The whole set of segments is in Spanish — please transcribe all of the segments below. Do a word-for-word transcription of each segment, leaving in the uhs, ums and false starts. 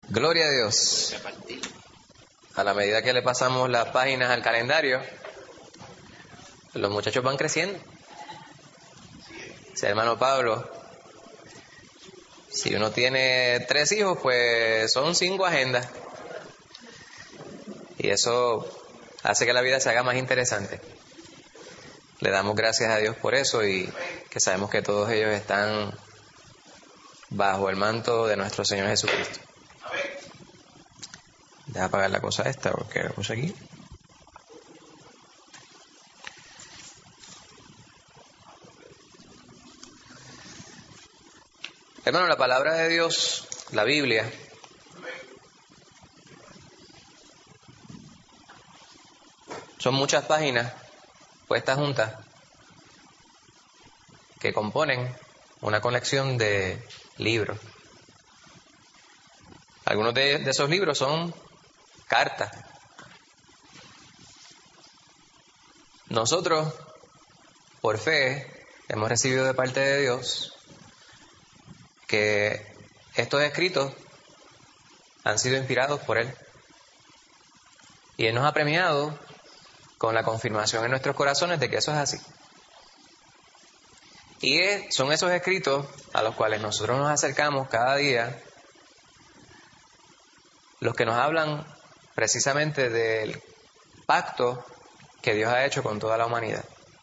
Gloria a Dios. A la medida que le pasamos las páginas al calendario, los muchachos van creciendo. Sí, hermano Pablo, si uno tiene tres hijos, pues son cinco agendas. Y eso hace que la vida se haga más interesante. Le damos gracias a Dios por eso y que sabemos que todos ellos están bajo el manto de nuestro Señor Jesucristo. Deja apagar la cosa esta porque la puse aquí. Hermano, la palabra de Dios, la Biblia, son muchas páginas puestas juntas que componen una colección de libros. Algunos de, de esos libros son cartas. Nosotros, por fe, hemos recibido de parte de Dios que estos escritos han sido inspirados por Él. Y Él nos ha premiado con la confirmación en nuestros corazones de que eso es así. Y es, son esos escritos a los cuales nosotros nos acercamos cada día, los que nos hablan precisamente del pacto que Dios ha hecho con toda la humanidad.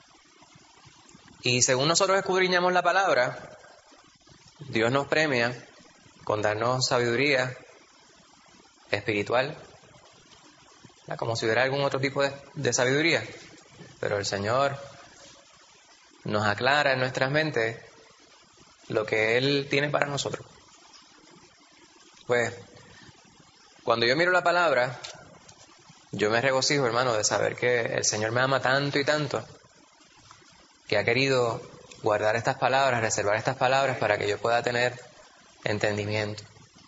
Y según nosotros escudriñamos la palabra, Dios nos premia con darnos sabiduría espiritual, como si hubiera algún otro tipo de, de sabiduría. Pero el Señor nos aclara en nuestras mentes lo que Él tiene para nosotros. Pues, cuando yo miro la palabra, yo me regocijo, hermano, de saber que el Señor me ama tanto y tanto, que ha querido guardar estas palabras, reservar estas palabras para que yo pueda tener entendimiento.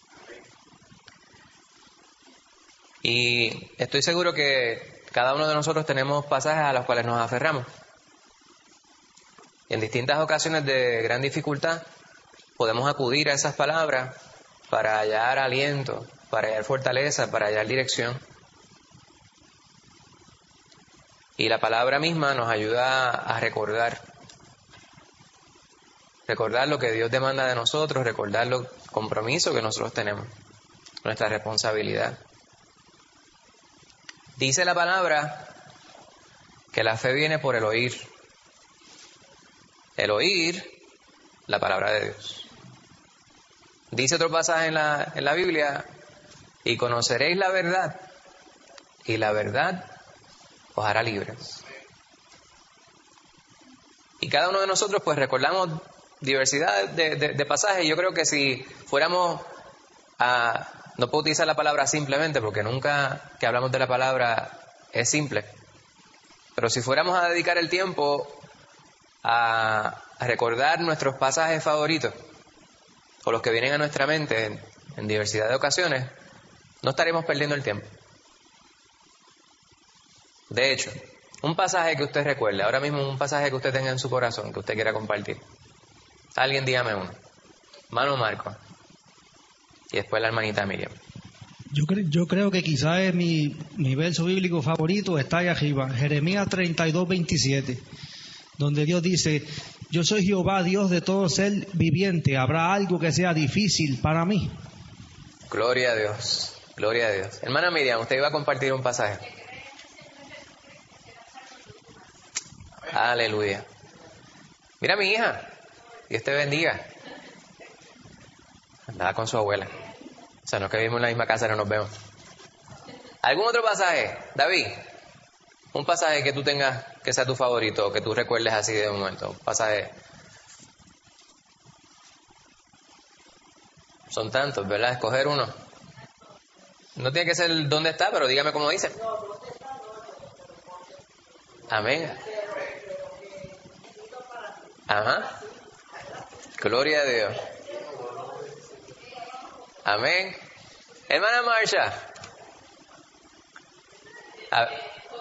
Y estoy seguro que cada uno de nosotros tenemos pasajes a los cuales nos aferramos. Y en distintas ocasiones de gran dificultad podemos acudir a esas palabras para hallar aliento, para hallar fortaleza, para hallar dirección. Y la palabra misma nos ayuda a recordar. Recordar lo que Dios demanda de nosotros, recordar los compromisos que nosotros tenemos, nuestra responsabilidad. Dice la palabra que la fe viene por el oír. El oír la palabra de Dios. Dice otro pasaje en la, en la Biblia, y conoceréis la verdad, y la verdad os hará libres. Y cada uno de nosotros pues recordamos diversidad de, de, de pasajes. Yo creo que si fuéramos a... No puedo utilizar la palabra simplemente porque nunca que hablamos de la palabra es simple. Pero si fuéramos a dedicar el tiempo a, a recordar nuestros pasajes favoritos o los que vienen a nuestra mente en, en diversidad de ocasiones, no estaremos perdiendo el tiempo. De hecho, un pasaje que usted recuerde, ahora mismo un pasaje que usted tenga en su corazón, que usted quiera compartir. Alguien dígame uno. Mano Marco. Y después la hermanita Miriam. Yo, cre- yo creo que quizás es mi, mi verso bíblico favorito, está ahí arriba, Jeremías treinta y dos, veintisiete, donde Dios dice: yo soy Jehová, Dios de todo ser viviente, ¿habrá algo que sea difícil para mí? Gloria a Dios, gloria a Dios. Hermana Miriam, usted iba a compartir un pasaje. Aleluya. Mira a mi hija, Dios te bendiga. Andaba con su abuela. O sea, no es que vivimos en la misma casa, no nos vemos. ¿Algún otro pasaje? David, un pasaje que tú tengas que sea tu favorito, o que tú recuerdes así de momento. Un pasaje. Son tantos, ¿verdad? Escoger uno. No tiene que ser dónde está, pero dígame cómo dice. Amén. Ajá. Gloria a Dios. Amén. Hermana Marsha. A...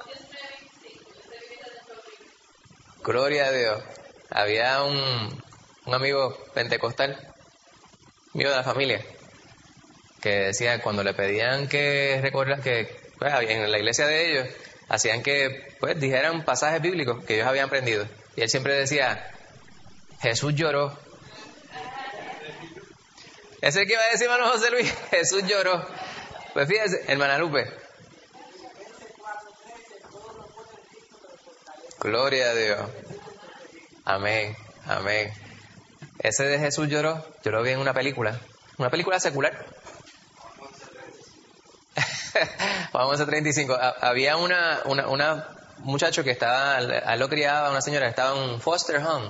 Gloria a Dios. Había un, un amigo pentecostal, mío de la familia, que decía, cuando le pedían que recordara que pues, en la iglesia de ellos hacían que pues dijeran pasajes bíblicos que ellos habían aprendido, y él siempre decía, Jesús lloró. ¿Es el que iba a decir, hermano José Luis? Jesús lloró. Pues fíjese, hermana Lupe. Gloria a Dios. Amén, amén. Ese de Jesús lloró, yo lo vi en una película, una película secular. Juan once treinta y cinco. Había una, una, una muchacho que estaba, a él lo criaba una señora, estaba en un foster home.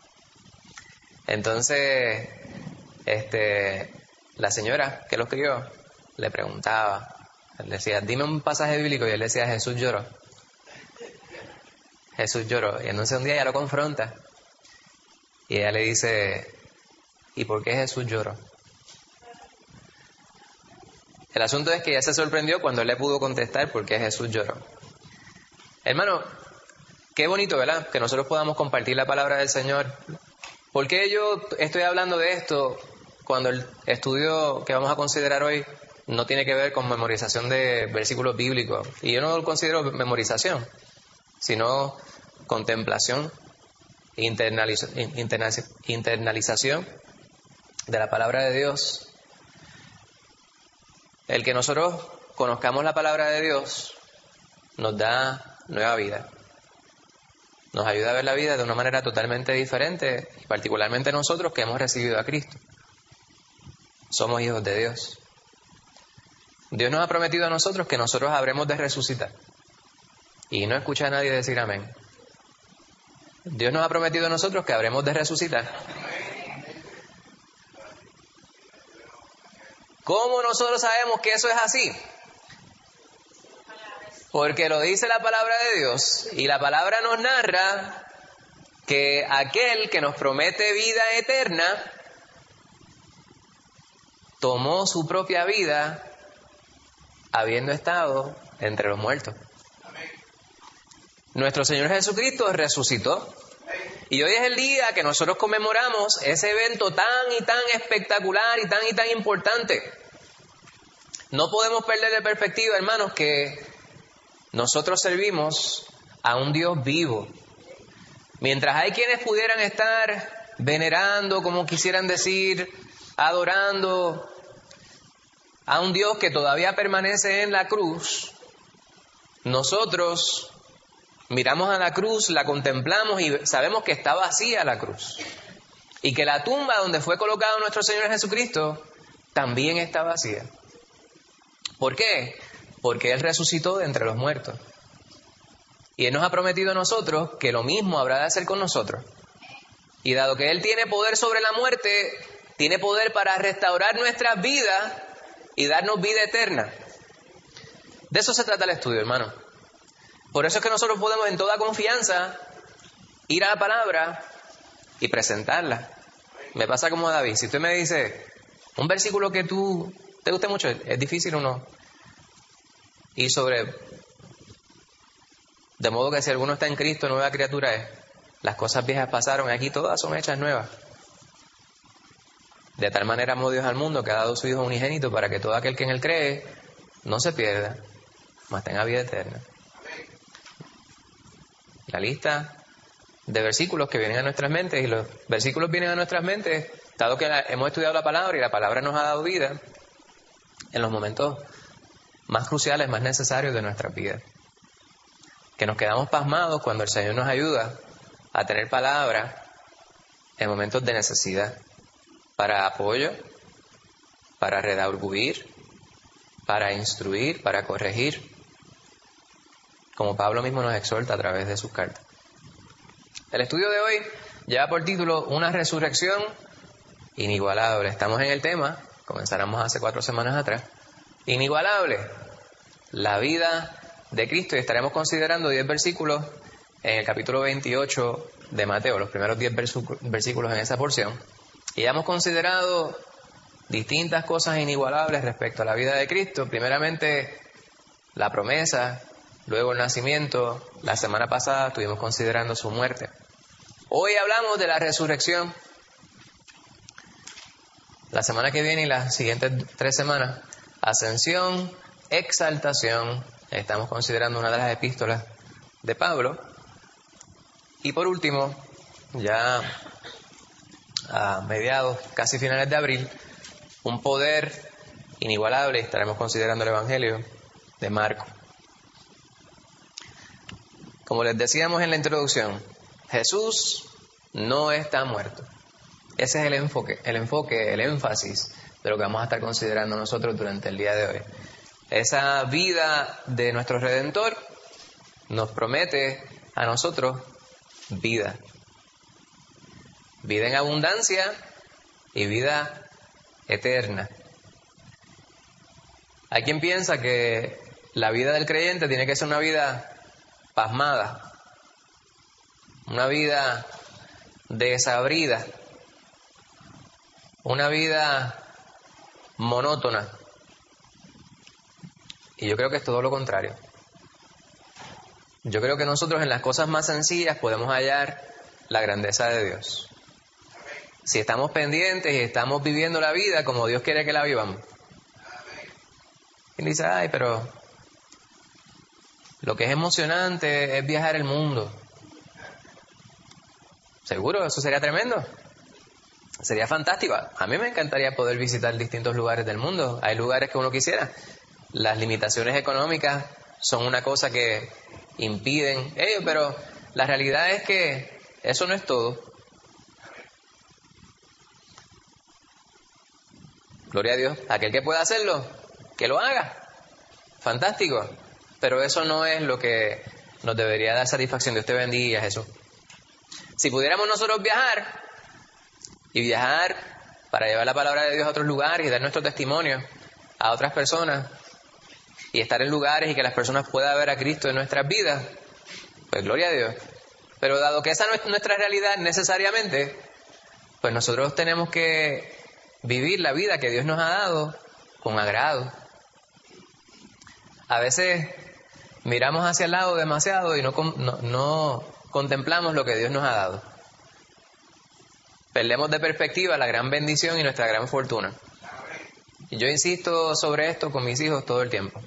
Entonces, este, la señora que los crió le preguntaba, él decía, dime un pasaje bíblico, y él decía, Jesús lloró. Jesús lloró. Y entonces un día ella lo confronta y ella le dice, ¿y por qué Jesús lloró? El asunto es que ella se sorprendió cuando él le pudo contestar por qué Jesús lloró. Hermano, qué bonito, ¿verdad? Que nosotros podamos compartir la palabra del Señor. ¿Por qué yo estoy hablando de esto cuando el estudio que vamos a considerar hoy no tiene que ver con memorización de versículos bíblicos? Y yo no lo considero memorización, sino contemplación, internaliza, internaliza, internalización de la palabra de Dios. El que nosotros conozcamos la palabra de Dios nos da nueva vida. Nos ayuda a ver la vida de una manera totalmente diferente, y particularmente nosotros que hemos recibido a Cristo. Somos hijos de Dios. Dios nos ha prometido a nosotros que nosotros habremos de resucitar. Y no escucha a nadie decir amén. Dios nos ha prometido a nosotros que habremos de resucitar. ¿Cómo nosotros sabemos que eso es así? Porque lo dice la palabra de Dios, y la palabra nos narra que aquel que nos promete vida eterna tomó su propia vida habiendo estado entre los muertos. Nuestro Señor Jesucristo resucitó. Y hoy es el día que nosotros conmemoramos ese evento tan y tan espectacular y tan y tan importante. No podemos perder de perspectiva, hermanos, que nosotros servimos a un Dios vivo. Mientras hay quienes pudieran estar venerando, como quisieran decir, adorando a un Dios que todavía permanece en la cruz, nosotros miramos a la cruz, la contemplamos y sabemos que está vacía la cruz. Y que la tumba donde fue colocado nuestro Señor Jesucristo también está vacía. ¿Por qué? Porque Él resucitó de entre los muertos. Y Él nos ha prometido a nosotros que lo mismo habrá de hacer con nosotros. Y dado que Él tiene poder sobre la muerte, tiene poder para restaurar nuestras vidas y darnos vida eterna. De eso se trata el estudio, hermano. Por eso es que nosotros podemos en toda confianza ir a la palabra y presentarla. Me pasa como David. Si usted me dice un versículo que tú te guste mucho, es difícil o no. Y sobre, de modo que si alguno está en Cristo, nueva criatura es. Las cosas viejas pasaron, aquí todas son hechas nuevas. De tal manera amó Dios al mundo que ha dado su Hijo unigénito para que todo aquel que en Él cree no se pierda, mas tenga vida eterna. La lista de versículos que vienen a nuestras mentes, y los versículos vienen a nuestras mentes dado que la, hemos estudiado la palabra y la palabra nos ha dado vida en los momentos más cruciales, más necesarios de nuestra vida. Que nos quedamos pasmados cuando el Señor nos ayuda a tener palabra en momentos de necesidad, para apoyo, para redarguir, para instruir, para corregir, como Pablo mismo nos exhorta a través de sus cartas. El estudio de hoy lleva por título Una resurrección inigualable. Estamos en el tema, comenzáramos hace cuatro semanas atrás, inigualable, la vida de Cristo, y estaremos considerando diez versículos en el capítulo veintiocho de Mateo, los primeros diez versículos en esa porción. Y ya hemos considerado distintas cosas inigualables respecto a la vida de Cristo. Primeramente, la promesa, luego el nacimiento. La semana pasada estuvimos considerando su muerte. Hoy hablamos de la resurrección. la semana que viene y las siguientes tres semanas, ascensión, exaltación. Estamos considerando una de las epístolas de Pablo. Y por último, ya a mediados, casi finales de abril, un poder inigualable. Estaremos considerando el Evangelio de Marcos. Como les decíamos en la introducción, Jesús no está muerto. Ese es el enfoque, el enfoque, el énfasis de lo que vamos a estar considerando nosotros durante el día de hoy. Esa vida de nuestro Redentor nos promete a nosotros vida. Vida en abundancia y vida eterna. Hay quien piensa que la vida del creyente tiene que ser una vida pasmada, una vida desabrida, una vida monótona. Y yo creo que es todo lo contrario. Yo creo que nosotros en las cosas más sencillas podemos hallar la grandeza de Dios. Si estamos pendientes y estamos viviendo la vida como Dios quiere que la vivamos. Y dice, ay, pero lo que es emocionante es viajar el mundo. ¿Seguro? Eso sería tremendo. Sería fantástico. A mí me encantaría poder visitar distintos lugares del mundo. Hay lugares que uno quisiera. Las limitaciones económicas son una cosa que impiden ello, pero la realidad es que eso no es todo. Gloria a Dios. Aquel que pueda hacerlo, que lo haga. Fantástico. Pero eso no es lo que nos debería dar satisfacción. Dios te bendiga, Jesús. Si pudiéramos nosotros viajar, y viajar para llevar la palabra de Dios a otros lugares y dar nuestro testimonio a otras personas, y estar en lugares y que las personas puedan ver a Cristo en nuestras vidas, pues gloria a Dios. Pero dado que esa no es nuestra realidad necesariamente, pues nosotros tenemos que vivir la vida que Dios nos ha dado con agrado. A veces miramos hacia el lado demasiado y no, no, no contemplamos lo que Dios nos ha dado. Perdemos de perspectiva la gran bendición y nuestra gran fortuna. Y yo insisto sobre esto con mis hijos todo el tiempo.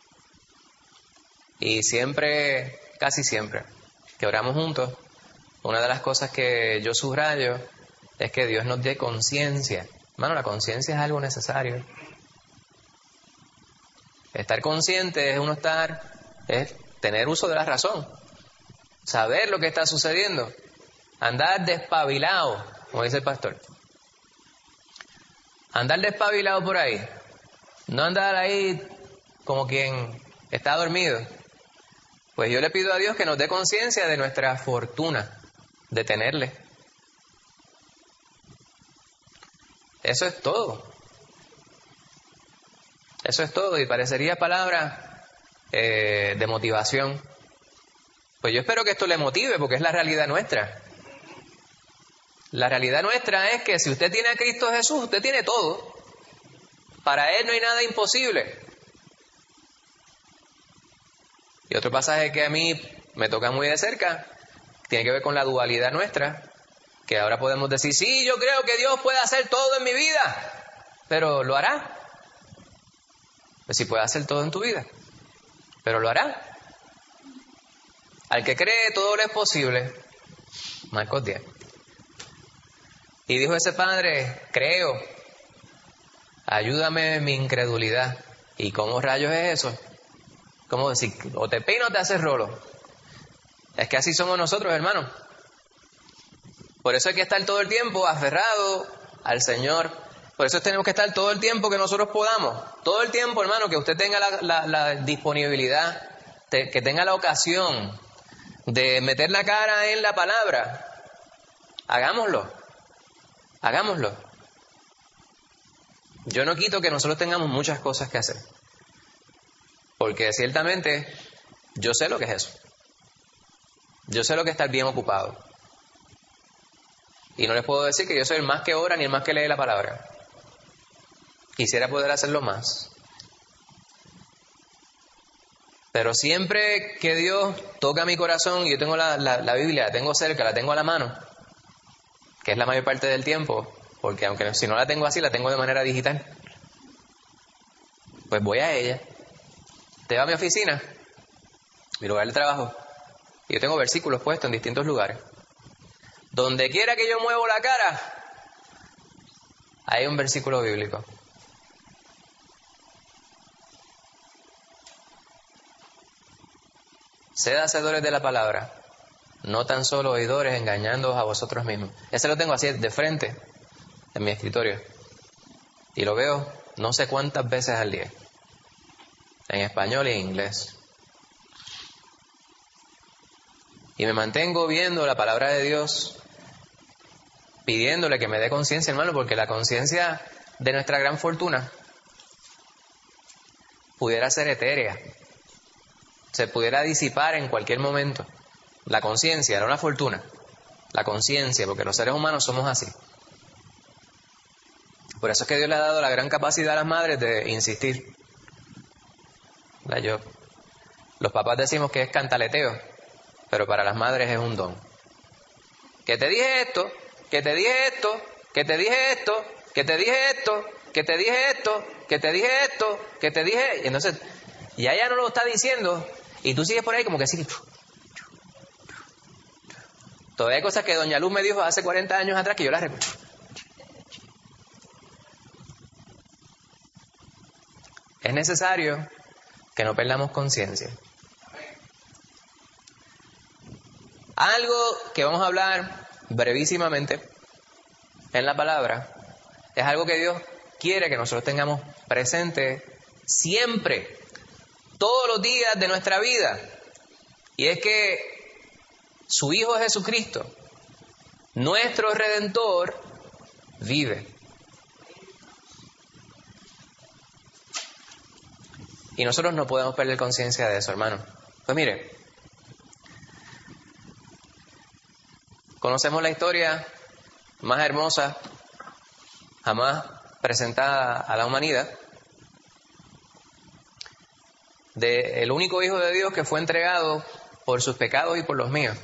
Y siempre, casi siempre, que oramos juntos, una de las cosas que yo subrayo es que Dios nos dé conciencia. Hermano, la conciencia es algo necesario. Estar consciente es uno estar, es tener uso de la razón. Saber lo que está sucediendo. Andar despabilado, como dice el pastor. Andar despabilado por ahí. No andar ahí como quien está dormido. Pues yo le pido a Dios que nos dé conciencia de nuestra fortuna, de tenerle. Eso es todo. Eso es todo. Y parecería palabra eh, de motivación. Pues yo espero que esto le motive, porque es la realidad nuestra. La realidad nuestra es que si usted tiene a Cristo Jesús, usted tiene todo. Para Él no hay nada imposible. Y otro pasaje que a mí me toca muy de cerca, tiene que ver con la dualidad nuestra, que ahora podemos decir, sí, yo creo que Dios puede hacer todo en mi vida, pero ¿lo hará? Pues sí puede hacer todo en tu vida, pero ¿lo hará? Al que cree, todo le es posible. Marcos diez. Y dijo ese padre, creo, ayúdame en mi incredulidad. ¿Y cómo rayos es eso? ¿Cómo decir? O te peino o te haces rolo. Es que así somos nosotros, hermanos. Por eso hay que estar todo el tiempo aferrado al Señor. Por eso tenemos que estar todo el tiempo que nosotros podamos. Todo el tiempo, hermano, que usted tenga la, la, la disponibilidad, te, que tenga la ocasión de meter la cara en la palabra. Hagámoslo. Hagámoslo. Yo no quito que nosotros tengamos muchas cosas que hacer. Porque ciertamente yo sé lo que es eso. Yo sé lo que es estar bien ocupado. Y no les puedo decir que yo soy el más que ora ni el más que lee la palabra. Quisiera poder hacerlo más. Pero siempre que Dios toca mi corazón y yo tengo la, la, la Biblia, la tengo cerca, la tengo a la mano, que es la mayor parte del tiempo, porque aunque si no la tengo así, la tengo de manera digital. Pues voy a ella. Te va a mi oficina, mi lugar de trabajo, y yo tengo versículos puestos en distintos lugares. Donde quiera que yo muevo la cara, hay un versículo bíblico. Sed hacedores de la palabra, no tan solo oidores, engañándoos a vosotros mismos. Ese lo tengo así de frente en mi escritorio. Y lo veo no sé cuántas veces al día. En español y en inglés. Y me mantengo viendo la palabra de Dios, pidiéndole que me dé conciencia, hermano, porque la conciencia de nuestra gran fortuna pudiera ser etérea. Se pudiera disipar en cualquier momento. La conciencia, no la fortuna. La conciencia, porque los seres humanos somos así. Por eso es que Dios le ha dado la gran capacidad a las madres de insistir. Yo, los papás decimos que es cantaleteo, pero para las madres es un don. Que te dije esto, que te dije esto, que te dije esto, que te dije esto, que te dije esto, que te dije esto, que te dije... Y entonces, ya ella no lo está diciendo, y tú sigues por ahí como que sí. Todavía hay cosas que doña Luz me dijo hace cuarenta años atrás que yo las recuerdo. Es necesario que no perdamos conciencia. Algo que vamos a hablar brevísimamente en la palabra es algo que Dios quiere que nosotros tengamos presente siempre, todos los días de nuestra vida. Y es que su Hijo Jesucristo, nuestro Redentor, vive. Y nosotros no podemos perder conciencia de eso, hermano. Pues mire, conocemos la historia más hermosa jamás presentada a la humanidad del único Hijo de Dios que fue entregado por sus pecados y por los míos.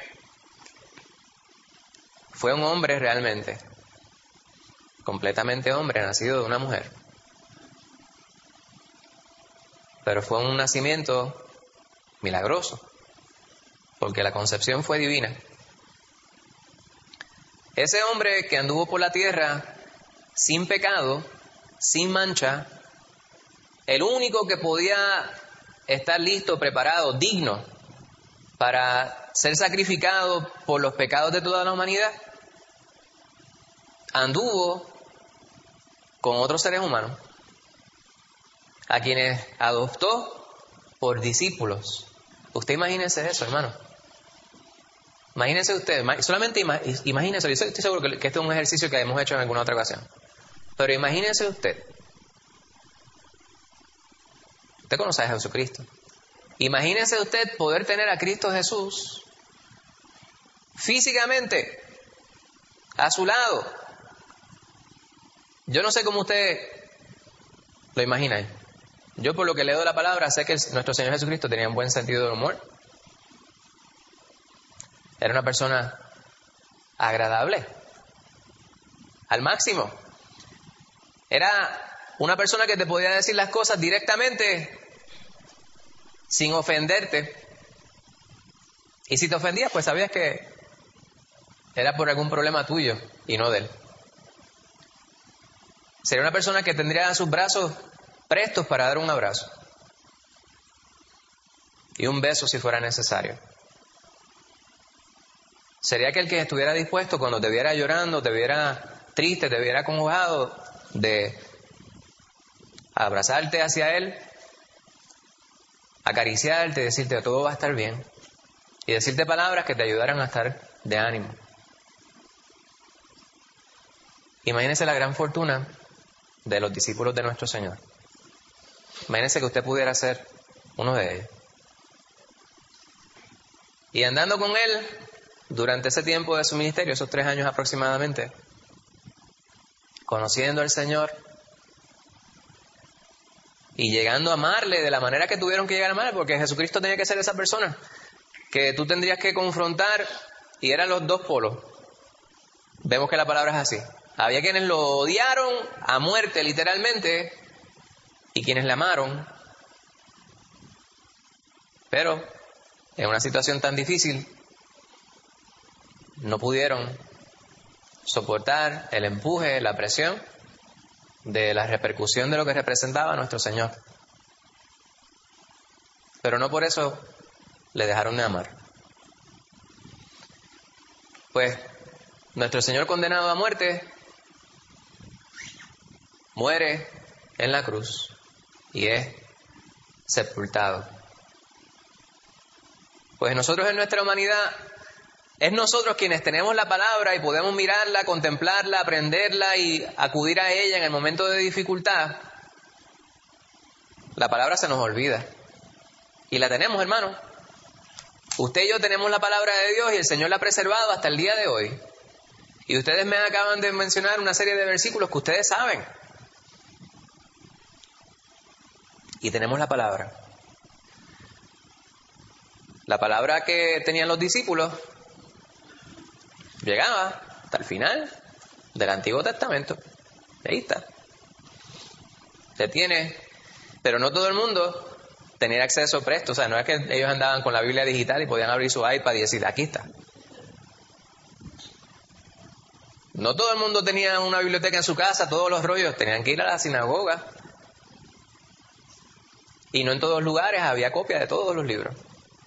Fue un hombre realmente, completamente hombre, nacido de una mujer. Pero fue un nacimiento milagroso, porque la concepción fue divina. Ese hombre que anduvo por la tierra sin pecado, sin mancha, el único que podía estar listo, preparado, digno para ser sacrificado por los pecados de toda la humanidad, anduvo con otros seres humanos, a quienes adoptó por discípulos. Usted imagínese eso, hermano. Imagínese usted, solamente imagínese, yo estoy seguro que este es un ejercicio que hemos hecho en alguna otra ocasión. Pero imagínese usted. Usted conoce a Jesucristo. Imagínese usted poder tener a Cristo Jesús físicamente a su lado. Yo no sé cómo usted lo imagina. Yo, por lo que leo de la palabra, sé que nuestro Señor Jesucristo tenía un buen sentido del humor. Era una persona agradable, al máximo. Era una persona que te podía decir las cosas directamente, sin ofenderte. Y si te ofendías, pues sabías que era por algún problema tuyo y no de él. Sería una persona que tendría sus brazos prestos para dar un abrazo y un beso si fuera necesario. Sería aquel que estuviera dispuesto cuando te viera llorando, te viera triste, te viera acongojado, de abrazarte hacia él, acariciarte, decirte todo va a estar bien y decirte palabras que te ayudaran a estar de ánimo. Imagínese la gran fortuna de los discípulos de nuestro Señor. Imagínese que usted pudiera ser uno de ellos. Y andando con él durante ese tiempo de su ministerio, esos tres años aproximadamente, conociendo al Señor y llegando a amarle de la manera que tuvieron que llegar a amarle, porque Jesucristo tenía que ser esa persona que tú tendrías que confrontar, y eran los dos polos. Vemos que la palabra es así. Había quienes lo odiaron a muerte literalmente y quienes le amaron. Pero en una situación tan difícil no pudieron soportar el empuje, la presión de la repercusión de lo que representaba nuestro Señor. Pero no por eso le dejaron de amar. Pues nuestro Señor, condenado a muerte, muere en la cruz y es sepultado. Pues nosotros en nuestra humanidad, es nosotros quienes tenemos la palabra y podemos mirarla, contemplarla, aprenderla y acudir a ella en el momento de dificultad. La palabra se nos olvida. Y la tenemos, hermano. Usted y yo tenemos la palabra de Dios y el Señor la ha preservado hasta el día de hoy. Y ustedes me acaban de mencionar una serie de versículos que ustedes saben. Y tenemos la palabra. La palabra que tenían los discípulos llegaba hasta el final del Antiguo Testamento. Ahí está. Se tiene, pero no todo el mundo tenía acceso presto. O sea, no es que ellos andaban con la Biblia digital y podían abrir su iPad y decir, aquí está. No todo el mundo tenía una biblioteca en su casa, todos los rollos. Tenían que ir a la sinagoga. Y no en todos los lugares había copia de todos los libros.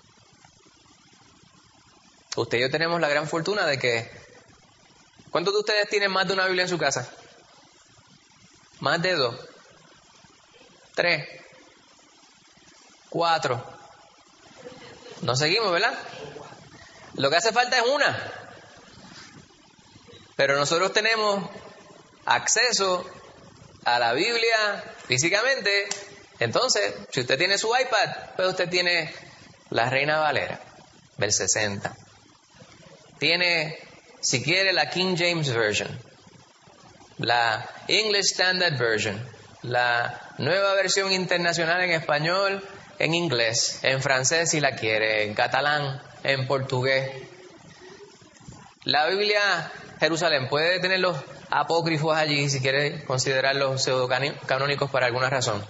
Usted y yo tenemos la gran fortuna de que... ¿Cuántos de ustedes tienen más de una Biblia en su casa? Más de dos. Tres. Cuatro. No seguimos, ¿verdad? Lo que hace falta es una. Pero nosotros tenemos acceso a la Biblia físicamente. Entonces, si usted tiene su iPad, pues usted tiene la Reina Valera del sesenta. Tiene, si quiere, la King James Version, la English Standard Version, la nueva versión internacional en español, en inglés, en francés si la quiere, en catalán, en portugués. La Biblia Jerusalén puede tener los apócrifos allí si quiere considerarlos pseudocanónicos para alguna razón.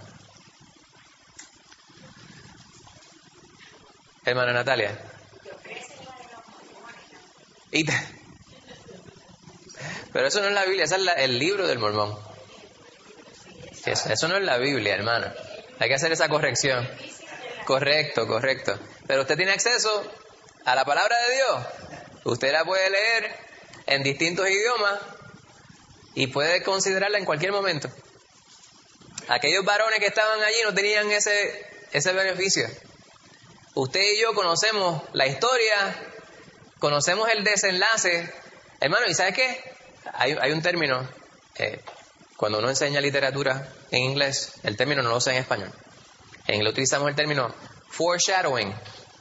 Hermana Natalia. Y te... Pero eso no es la Biblia, ese es la, el libro del Mormón. Eso, eso no es la Biblia, hermano. Hay que hacer esa corrección. Correcto, correcto. Pero usted tiene acceso a la palabra de Dios. Usted la puede leer en distintos idiomas y puede considerarla en cualquier momento. Aquellos varones que estaban allí no tenían ese, ese beneficio. Usted y yo conocemos la historia, conocemos el desenlace. Hermano, ¿y sabe qué? Hay, hay un término, eh, cuando uno enseña literatura en inglés, el término no lo sé en español. En inglés utilizamos el término foreshadowing.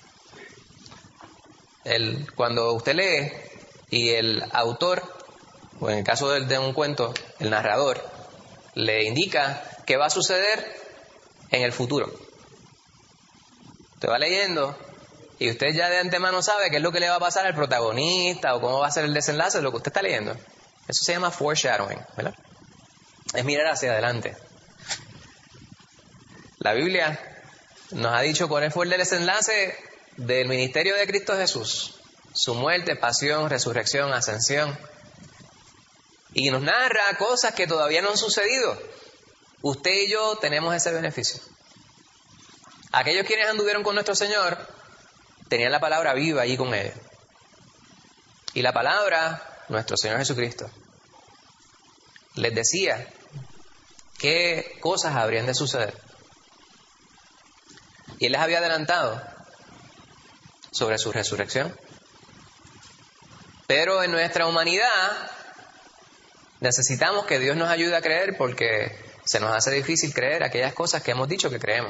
El, cuando usted lee y el autor, o en el caso de, de un cuento, el narrador, le indica qué va a suceder en el futuro. Usted va leyendo y usted ya de antemano sabe qué es lo que le va a pasar al protagonista o cómo va a ser el desenlace de lo que usted está leyendo. Eso se llama foreshadowing, ¿verdad? Es mirar hacia adelante. La Biblia nos ha dicho cuál fue el desenlace del ministerio de Cristo Jesús. Su muerte, pasión, resurrección, ascensión. Y nos narra cosas que todavía no han sucedido. Usted y yo tenemos ese beneficio. Aquellos quienes anduvieron con nuestro Señor tenían la palabra viva allí con ellos. Y la palabra, nuestro Señor Jesucristo, les decía qué cosas habrían de suceder. Y Él les había adelantado sobre su resurrección. Pero en nuestra humanidad necesitamos que Dios nos ayude a creer porque se nos hace difícil creer aquellas cosas que hemos dicho que creemos.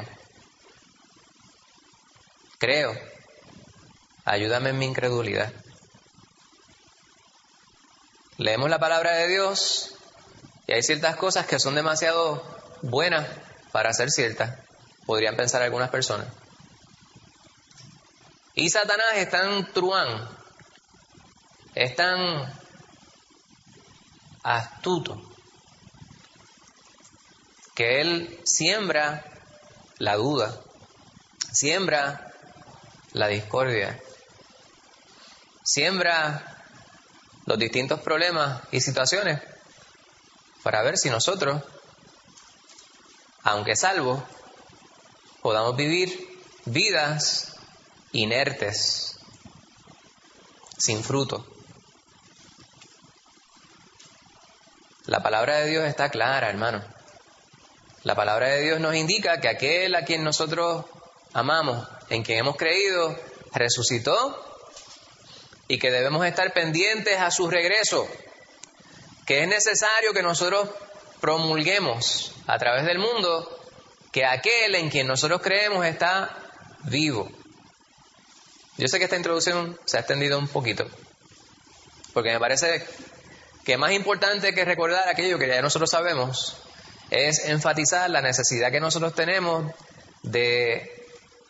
Creo. Ayúdame en mi incredulidad. Leemos la palabra de Dios y hay ciertas cosas que son demasiado buenas para ser ciertas, podrían pensar algunas personas. Y Satanás es tan truán, es tan astuto, que Él siembra la duda, siembra la discordia, siembra los distintos problemas y situaciones para ver si nosotros, aunque salvos, podamos vivir vidas inertes, sin fruto. La palabra de Dios está clara, hermano. La palabra de Dios nos indica que aquel a quien nosotros amamos, en quien hemos creído, resucitó y que debemos estar pendientes a su regreso, que es necesario que nosotros promulguemos a través del mundo que aquel en quien nosotros creemos está vivo. Yo sé que esta introducción se ha extendido un poquito, porque me parece que más importante que recordar aquello que ya nosotros sabemos es enfatizar la necesidad que nosotros tenemos de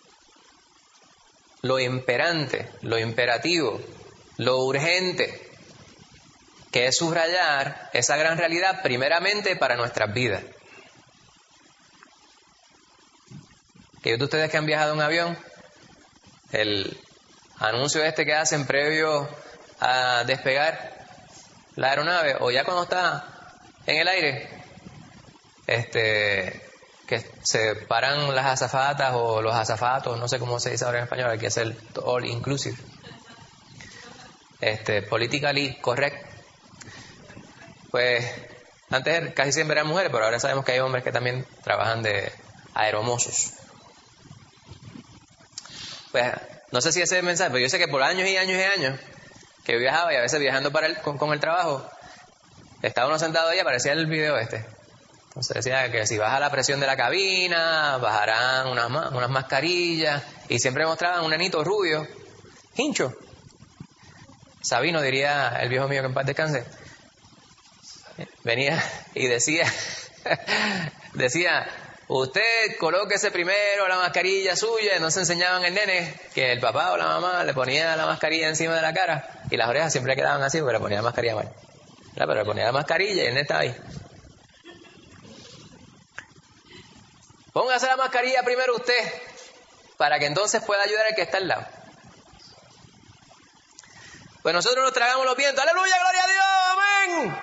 lo imperante, lo imperativo, lo urgente, que es subrayar esa gran realidad primeramente para nuestras vidas. Aquellos de ustedes que han viajado en avión, el anuncio este que hacen previo a despegar la aeronave, o ya cuando está en el aire, este, que se paran las azafatas o los azafatos, no sé cómo se dice ahora en español, hay que hacer all inclusive, este, politically correct. Pues antes casi siempre eran mujeres, pero ahora sabemos que hay hombres que también trabajan de aeromosos. Pues no sé si ese es el mensaje, pero yo sé que por años y años y años que yo viajaba, y a veces viajando para el, con, con el trabajo, estaba uno sentado ahí, aparecía el video este. Entonces decía que si baja la presión de la cabina, bajarán unas, unas mascarillas, y siempre mostraban un nenito rubio, hincho. Sabino, diría el viejo mío que en paz descanse. Venía y decía, decía, usted colóquese primero la mascarilla suya. Y no se enseñaban el nene que el papá o la mamá le ponía la mascarilla encima de la cara, y las orejas siempre quedaban así porque le ponía la mascarilla mal. Pero le ponía la mascarilla y el nene estaba ahí. Póngase la mascarilla primero usted, para que entonces pueda ayudar al que está al lado. Pues nosotros nos tragamos los vientos. ¡Aleluya, gloria a Dios! ¡Amén!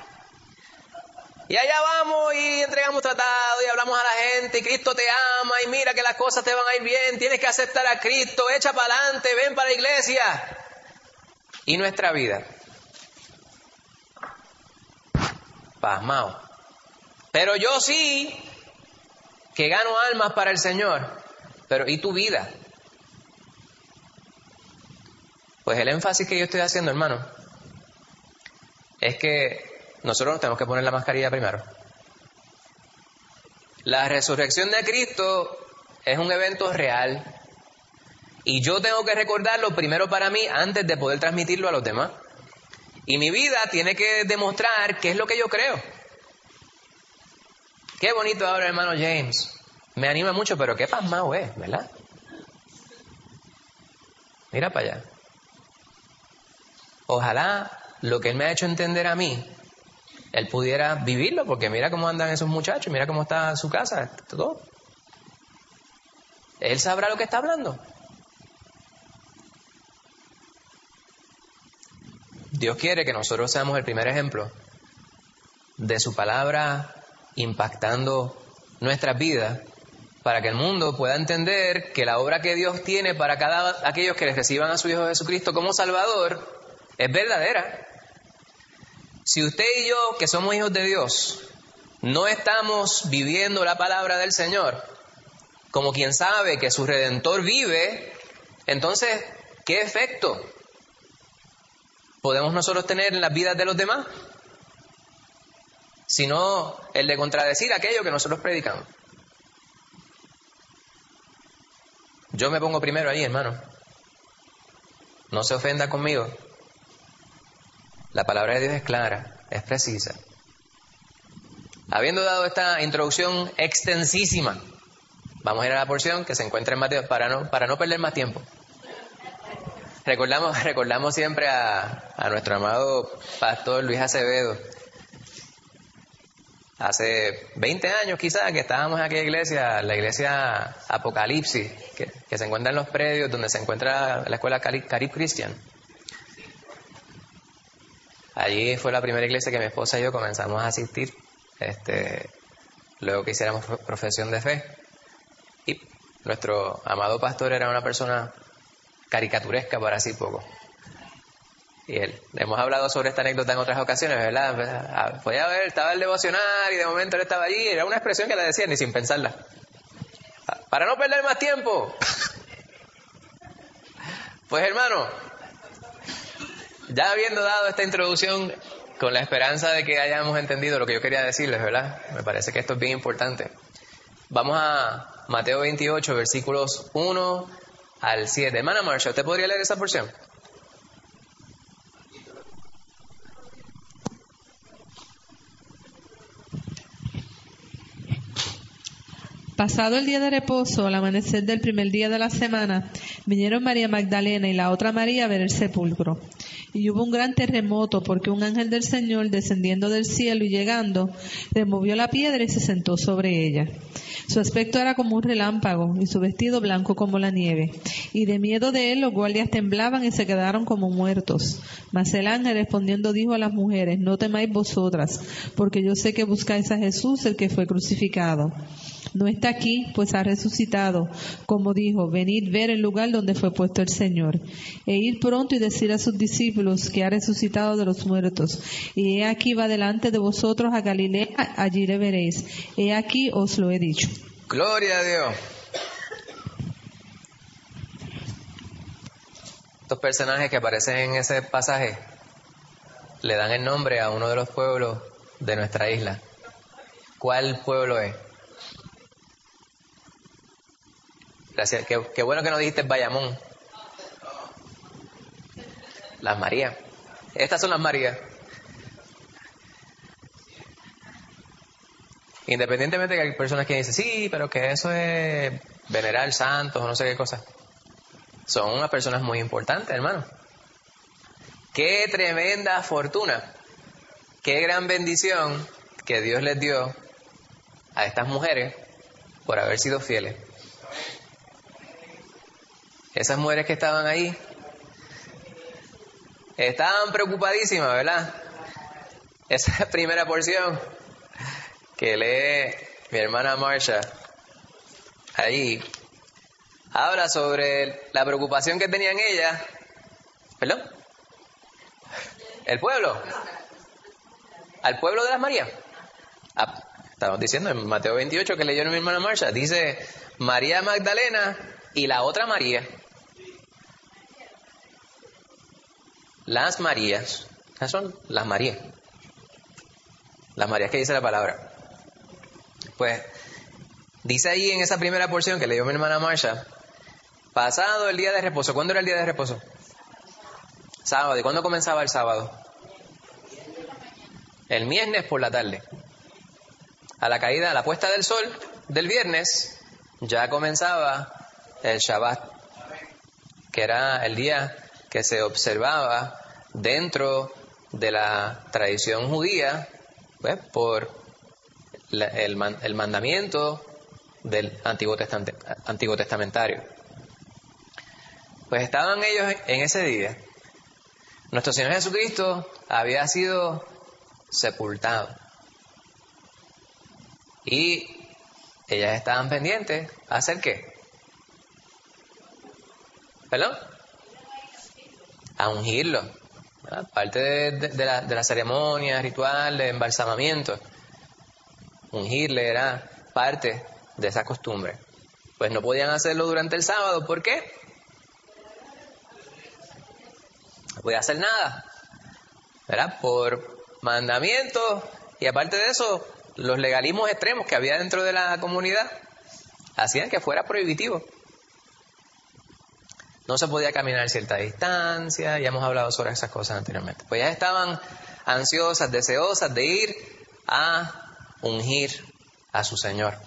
Y allá vamos y entregamos tratado y hablamos a la gente, y Cristo te ama, y mira que las cosas te van a ir bien, tienes que aceptar a Cristo, echa para adelante, ven para la iglesia. Y nuestra vida, pasmado. Pero yo sí que gano almas para el Señor. Pero ¿y tu vida? Pues el énfasis que yo estoy haciendo, hermano, es que nosotros nos tenemos que poner la mascarilla primero. La resurrección de Cristo es un evento real, y yo tengo que recordarlo primero para mí antes de poder transmitirlo a los demás. Y mi vida tiene que demostrar qué es lo que yo creo. Qué bonito ahora, hermano James. Me anima mucho, pero qué pasmado es, ¿verdad? Mira para allá. Ojalá lo que él me ha hecho entender a mí, él pudiera vivirlo, porque mira cómo andan esos muchachos, mira cómo está su casa, todo. Él sabrá lo que está hablando. Dios quiere que nosotros seamos el primer ejemplo de su palabra impactando nuestras vidas, para que el mundo pueda entender que la obra que Dios tiene para cada aquellos que les reciban a su Hijo Jesucristo como Salvador es verdadera. Si usted y yo, que somos hijos de Dios, no estamos viviendo la palabra del Señor como quien sabe que su Redentor vive, entonces, ¿qué efecto podemos nosotros tener en las vidas de los demás? Sino el de contradecir aquello que nosotros predicamos. Yo me pongo primero ahí, hermano. No se ofenda conmigo. La palabra de Dios es clara, es precisa. Habiendo dado esta introducción extensísima, vamos a ir a la porción que se encuentra en Mateo para no, para no perder más tiempo. Recordamos, recordamos siempre a, a nuestro amado pastor Luis Acevedo, hace veinte años quizás, que estábamos en aquella iglesia, la iglesia Apocalipsis, que, que se encuentra en los predios donde se encuentra la escuela Carib, Carib Christian. Allí fue la primera iglesia que mi esposa y yo comenzamos a asistir, este, luego que hiciéramos profesión de fe. Y nuestro amado pastor era una persona caricaturesca, para así poco. Y él, hemos hablado sobre esta anécdota en otras ocasiones, ¿verdad? Podía ver, estaba el devocional y de momento él estaba allí, era una expresión que la decía ni sin pensarla. Para no perder más tiempo. Pues hermano, ya habiendo dado esta introducción con la esperanza de que hayamos entendido lo que yo quería decirles, ¿verdad? Me parece que esto es bien importante. Vamos a Mateo veintiocho, versículos uno al siete. Hermana Marsha, ¿usted podría leer esa porción? Pasado el día de reposo, al amanecer del primer día de la semana, vinieron María Magdalena y la otra María a ver el sepulcro. Y hubo un gran terremoto, porque un ángel del Señor, descendiendo del cielo y llegando, removió la piedra y se sentó sobre ella. Su aspecto era como un relámpago, y su vestido blanco como la nieve. Y de miedo de él los guardias temblaban y se quedaron como muertos. Mas el ángel respondiendo dijo a las mujeres: no temáis vosotras, porque yo sé que buscáis a Jesús, el que fue crucificado. No está aquí, pues ha resucitado. Como dijo, venid ver el lugar donde fue puesto el Señor. E ir pronto y decir a sus discípulos que ha resucitado de los muertos. Y he aquí va delante de vosotros a Galilea, allí le veréis. He aquí os lo he dicho. Gloria a Dios. Estos personajes que aparecen en ese pasaje le dan el nombre a uno de los pueblos de nuestra isla. ¿Cuál pueblo es? Gracias. Qué, qué bueno que nos dijiste Bayamón. Las Marías. Estas son las Marías. Independientemente de que hay personas que dicen, sí, pero que eso es venerar santos o no sé qué cosa. Son unas personas muy importantes, hermano. Qué tremenda fortuna. Qué gran bendición que Dios les dio a estas mujeres por haber sido fieles. Esas mujeres que estaban ahí estaban preocupadísimas, ¿verdad? Esa primera porción que lee mi hermana Marsha allí habla sobre la preocupación que tenían ellas. ¿Perdón? ¿El pueblo? ¿Al pueblo de las Marías? Ah, estamos diciendo en Mateo veintiocho que leyó mi hermana Marsha, dice María Magdalena y la otra María. Las Marías. Esas son las Marías. Las Marías que dice la palabra. Pues dice ahí en esa primera porción que leyó mi hermana Marsha, pasado el día de reposo. ¿Cuándo era el día de reposo? Sábado. ¿Y cuándo comenzaba el sábado? El viernes por la tarde. A la caída, a la puesta del sol del viernes, ya comenzaba el Shabbat, que era el día que se observaba dentro de la tradición judía, pues, por la, el, el mandamiento del Antiguo, Testament, Antiguo Testamentario. Pues estaban ellos en ese día. Nuestro Señor Jesucristo había sido sepultado. Y ellas estaban pendientes a hacer ¿qué? ¿Perdón? A ungirlo. ¿Verdad? Parte de, de, de, la, de la ceremonia ritual de embalsamamiento. Ungirle era parte de esa costumbre. Pues no podían hacerlo durante el sábado. ¿Por qué? No podía hacer nada. ¿Verdad? Por mandamiento. Y aparte de eso, los legalismos extremos que había dentro de la comunidad hacían que fuera prohibitivo. No se podía caminar cierta distancia, ya hemos hablado sobre esas cosas anteriormente. Pues ya estaban ansiosas, deseosas de ir a ungir a su Señor.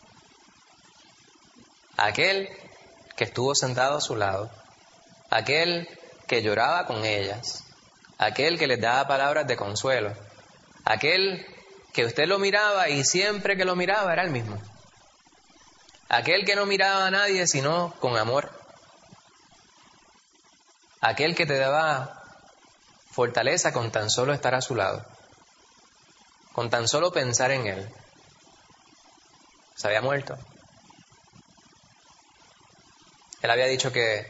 Aquel que estuvo sentado a su lado, aquel que lloraba con ellas, aquel que les daba palabras de consuelo, aquel que usted lo miraba y siempre que lo miraba era el mismo. Aquel que no miraba a nadie sino con amor. Aquel que te daba fortaleza con tan solo estar a su lado. Con tan solo pensar en él. Se había muerto. Él había dicho que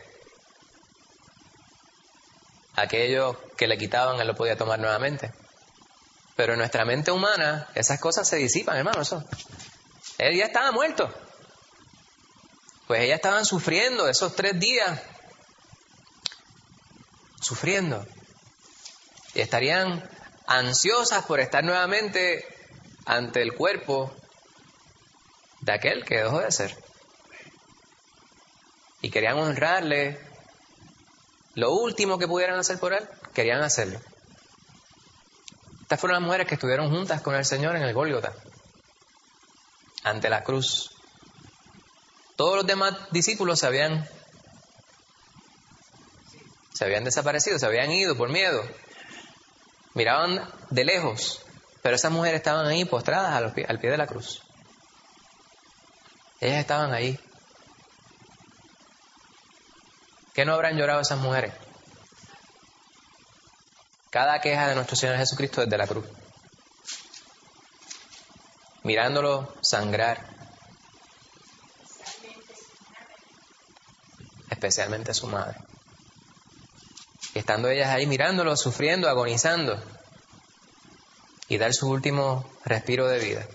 aquello que le quitaban él lo podía tomar nuevamente. Pero en nuestra mente humana esas cosas se disipan, hermano. Eso. Él ya estaba muerto. Pues ellas estaban sufriendo esos tres días. Sufriendo. Y estarían ansiosas por estar nuevamente ante el cuerpo de aquel que dejó de ser. Y querían honrarle. Lo último que pudieran hacer por él, querían hacerlo. Estas fueron las mujeres que estuvieron juntas con el Señor en el Gólgota, ante la cruz. Todos los demás discípulos se habían, se habían desaparecido, se habían ido por miedo. Miraban de lejos, pero esas mujeres estaban ahí postradas al pie, al pie de la cruz. Ellas estaban ahí. ¿Qué no habrán llorado esas mujeres? Cada queja de nuestro Señor Jesucristo desde la cruz. Mirándolo sangrar. Especialmente su madre. Y estando ellas ahí mirándolo, sufriendo, agonizando. Y dar su último respiro de vida.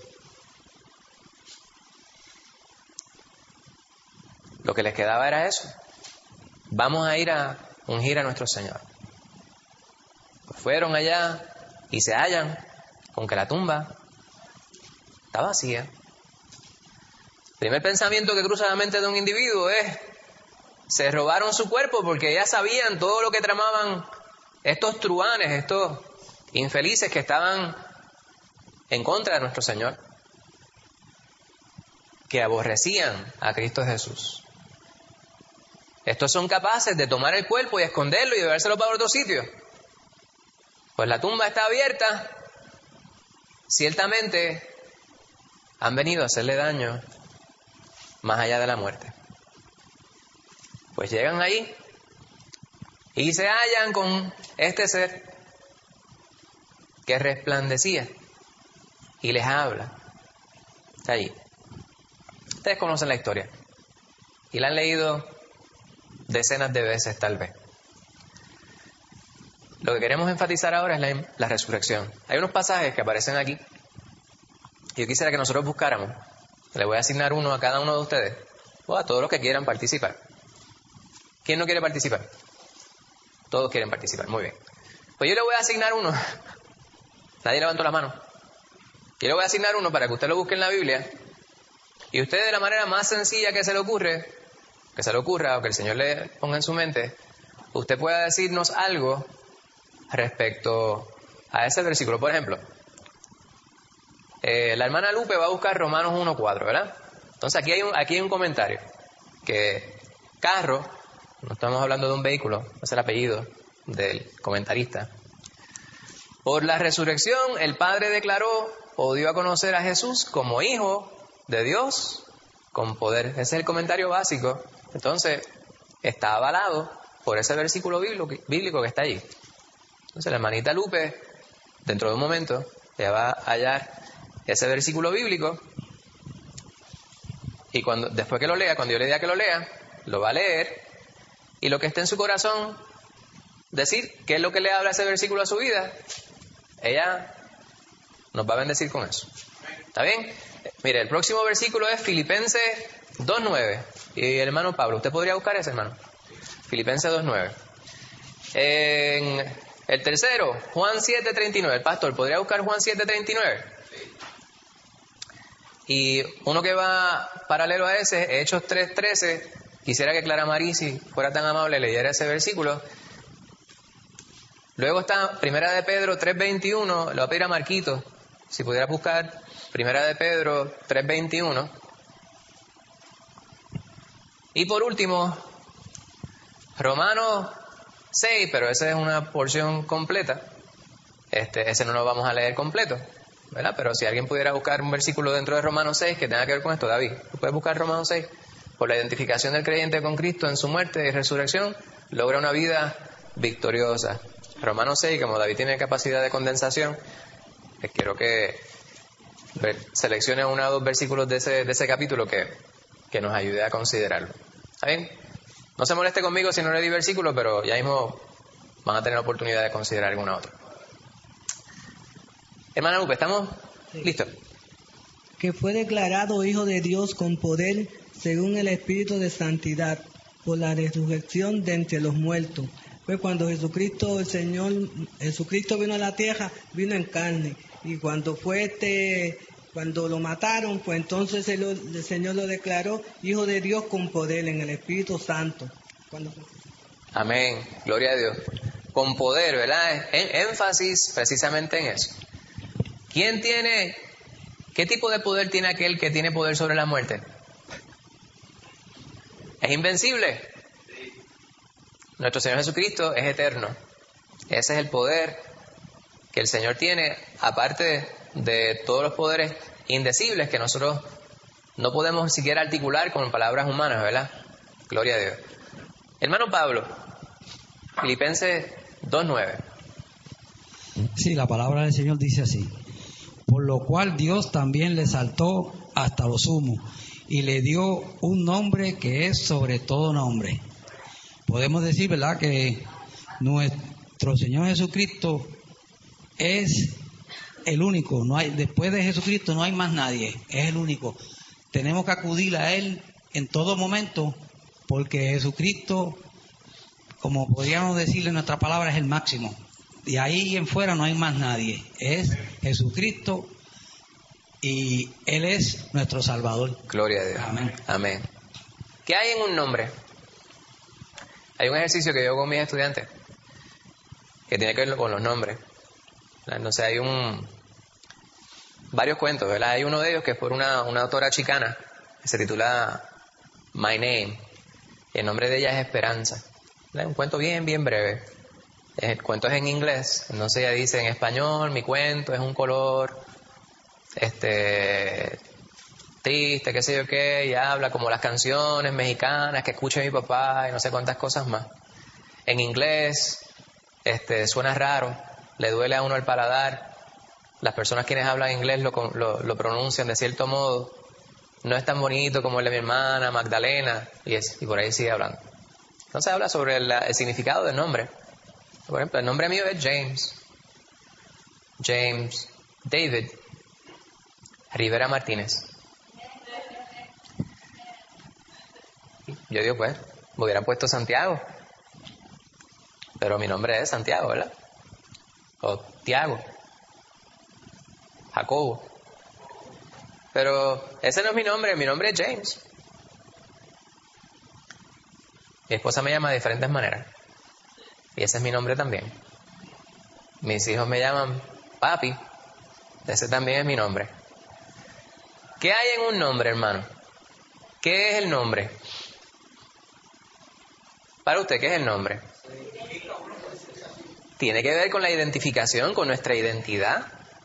Lo que les quedaba era eso. Vamos a ir a ungir a nuestro Señor. Pues fueron allá y se hallan con que la tumba está vacía. El primer pensamiento que cruza la mente de un individuo es: se robaron su cuerpo, porque ya sabían todo lo que tramaban estos truhanes, estos infelices que estaban en contra de nuestro Señor, que aborrecían a Cristo Jesús. Estos son capaces de tomar el cuerpo y esconderlo y llevárselo para otro sitio. Pues la tumba está abierta. Ciertamente han venido a hacerle daño más allá de la muerte. Pues llegan ahí y se hallan con este ser que resplandecía y les habla. Está allí. Ustedes conocen la historia y la han leído decenas de veces tal vez. Lo que queremos enfatizar ahora es la, la resurrección. Hay unos pasajes que aparecen aquí y yo quisiera que nosotros buscáramos. Le voy a asignar uno a cada uno de ustedes o a todos los que quieran participar. ¿Quién no quiere participar? Todos quieren participar, muy bien. Pues yo le voy a asignar uno. Nadie levantó la mano. Yo le voy a asignar uno para que usted lo busque en la Biblia y usted, de la manera más sencilla que se le ocurre, que se le ocurra o que el Señor le ponga en su mente, usted pueda decirnos algo respecto a ese versículo. Por ejemplo, eh, la hermana Lupe va a buscar Romanos uno cuatro, ¿verdad? Entonces aquí hay un, aquí hay un comentario que carro, no estamos hablando de un vehículo, es el apellido del comentarista. Por la resurrección el Padre declaró o dio a conocer a Jesús como Hijo de Dios con poder. Ese es el comentario básico. Entonces está avalado por ese versículo bíblico que está allí. Entonces la hermanita Lupe, dentro de un momento, ella va a hallar ese versículo bíblico y cuando después que lo lea, cuando yo le diga que lo lea, lo va a leer y lo que esté en su corazón, decir qué es lo que le habla ese versículo a su vida, ella nos va a bendecir con eso. ¿Está bien? Mire, el próximo versículo es Filipenses dos nueve. Y el hermano Pablo, ¿usted podría buscar ese, hermano? Filipenses dos nueve. En el tercero, Juan siete treinta y nueve. El pastor, ¿podría buscar Juan siete treinta y nueve? Y uno que va paralelo a ese, Hechos tres trece. Quisiera que Clara Marí, si fuera tan amable, leyera ese versículo. Luego está Primera de Pedro tres veintiuno. Le voy a pedir a Marquito, si pudiera buscar Primera de Pedro tres veintiuno. Y por último, Romanos seis, pero esa es una porción completa. Este, ese no lo vamos a leer completo. ¿verdad? Pero si alguien pudiera buscar un versículo dentro de Romanos seis que tenga que ver con esto, David, ¿tú puedes buscar Romanos seis? Por la identificación del creyente con Cristo en su muerte y resurrección, logra una vida victoriosa. Romanos seis, como David tiene capacidad de condensación, les quiero que seleccione uno o dos versículos de ese, de ese capítulo que, que nos ayude a considerarlo. ¿Está bien? No se moleste conmigo si no le di versículo, pero ya mismo van a tener la oportunidad de considerar alguna otra. Hermana Lupe, ¿estamos sí. listos? Que fue declarado Hijo de Dios con poder según el Espíritu de Santidad por la resurrección de entre los muertos. Fue cuando Jesucristo, el Señor, Jesucristo vino a la tierra, vino en carne. Y cuando fue este, cuando lo mataron, pues entonces el, el Señor lo declaró Hijo de Dios con poder en el Espíritu Santo. Cuando... Amén, gloria a Dios. Con poder, ¿verdad? En, énfasis precisamente en eso. ¿Quién tiene, qué tipo de poder tiene aquel que tiene poder sobre la muerte? ¿Es invencible? Nuestro Señor Jesucristo es eterno. Ese es el poder que el Señor tiene, aparte de todos los poderes indecibles que nosotros no podemos siquiera articular con palabras humanas, ¿verdad? Gloria a Dios. Hermano Pablo, Filipenses dos nueve. Sí, la palabra del Señor dice así: por lo cual Dios también le exaltó hasta lo sumo y le dio un nombre que es sobre todo nombre. Podemos decir, ¿verdad?, que nuestro Señor Jesucristo es el único. No hay, después de Jesucristo no hay más nadie, es el único. Tenemos que acudir a Él en todo momento, porque Jesucristo, como podríamos decirle en nuestra palabra, es el máximo. De ahí en fuera no hay más nadie. Es Jesucristo y Él es nuestro Salvador. Gloria a Dios. Amén. Amén. ¿Qué hay en un nombre? Hay un ejercicio que yo hago con mis estudiantes que tiene que ver con los nombres. Entonces hay un varios cuentos, ¿verdad? Hay uno de ellos que es por una, una autora chicana que se titula My Name. Y el nombre de ella es Esperanza. Es un cuento bien, bien breve. El cuento es en inglés, entonces ella dice en español: mi cuento es un color este triste, qué sé yo qué, y habla como las canciones mexicanas que escucha mi papá y no sé cuántas cosas más. En inglés este suena raro, le duele a uno el paladar. Las personas quienes hablan inglés lo, lo, lo pronuncian de cierto modo. No es tan bonito como el de mi hermana Magdalena, y, es, y por ahí sigue hablando. Entonces habla sobre el, el significado del nombre. Por ejemplo, el nombre mío es James. James David Rivera Martínez. Yo digo, pues, me hubieran puesto Santiago. Pero mi nombre es Santiago, ¿verdad? O Tiago. Jacobo. Pero ese no es mi nombre, mi nombre es James. Mi esposa me llama de diferentes maneras. Y ese es mi nombre también. Mis hijos me llaman papi. Ese también es mi nombre. ¿Qué hay en un nombre, hermano? ¿Qué es el nombre? Para usted, ¿qué es el nombre? Tiene que ver con la identificación, con nuestra identidad.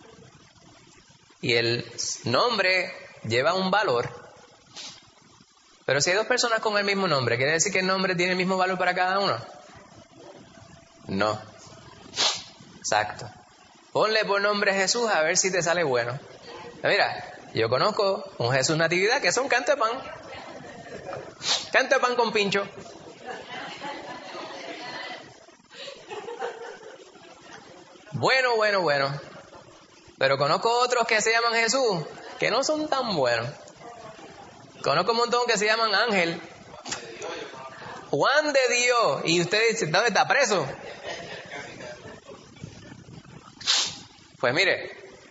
Y el nombre lleva un valor. Pero si hay dos personas con el mismo nombre, ¿quiere decir que el nombre tiene el mismo valor para cada uno? No. Exacto. Ponle por nombre Jesús a ver si te sale bueno. Mira, yo conozco un Jesús Natividad que es un canto de pan. Canto de pan con pincho. Bueno, bueno, bueno. Pero conozco otros que se llaman Jesús, que no son tan buenos. Conozco un montón que se llaman Ángel. Juan de Dios. Y usted dice, ¿dónde está preso? Pues mire,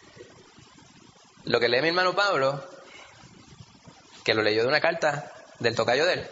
lo que lee mi hermano Pablo, que lo leyó de una carta del tocayo de él,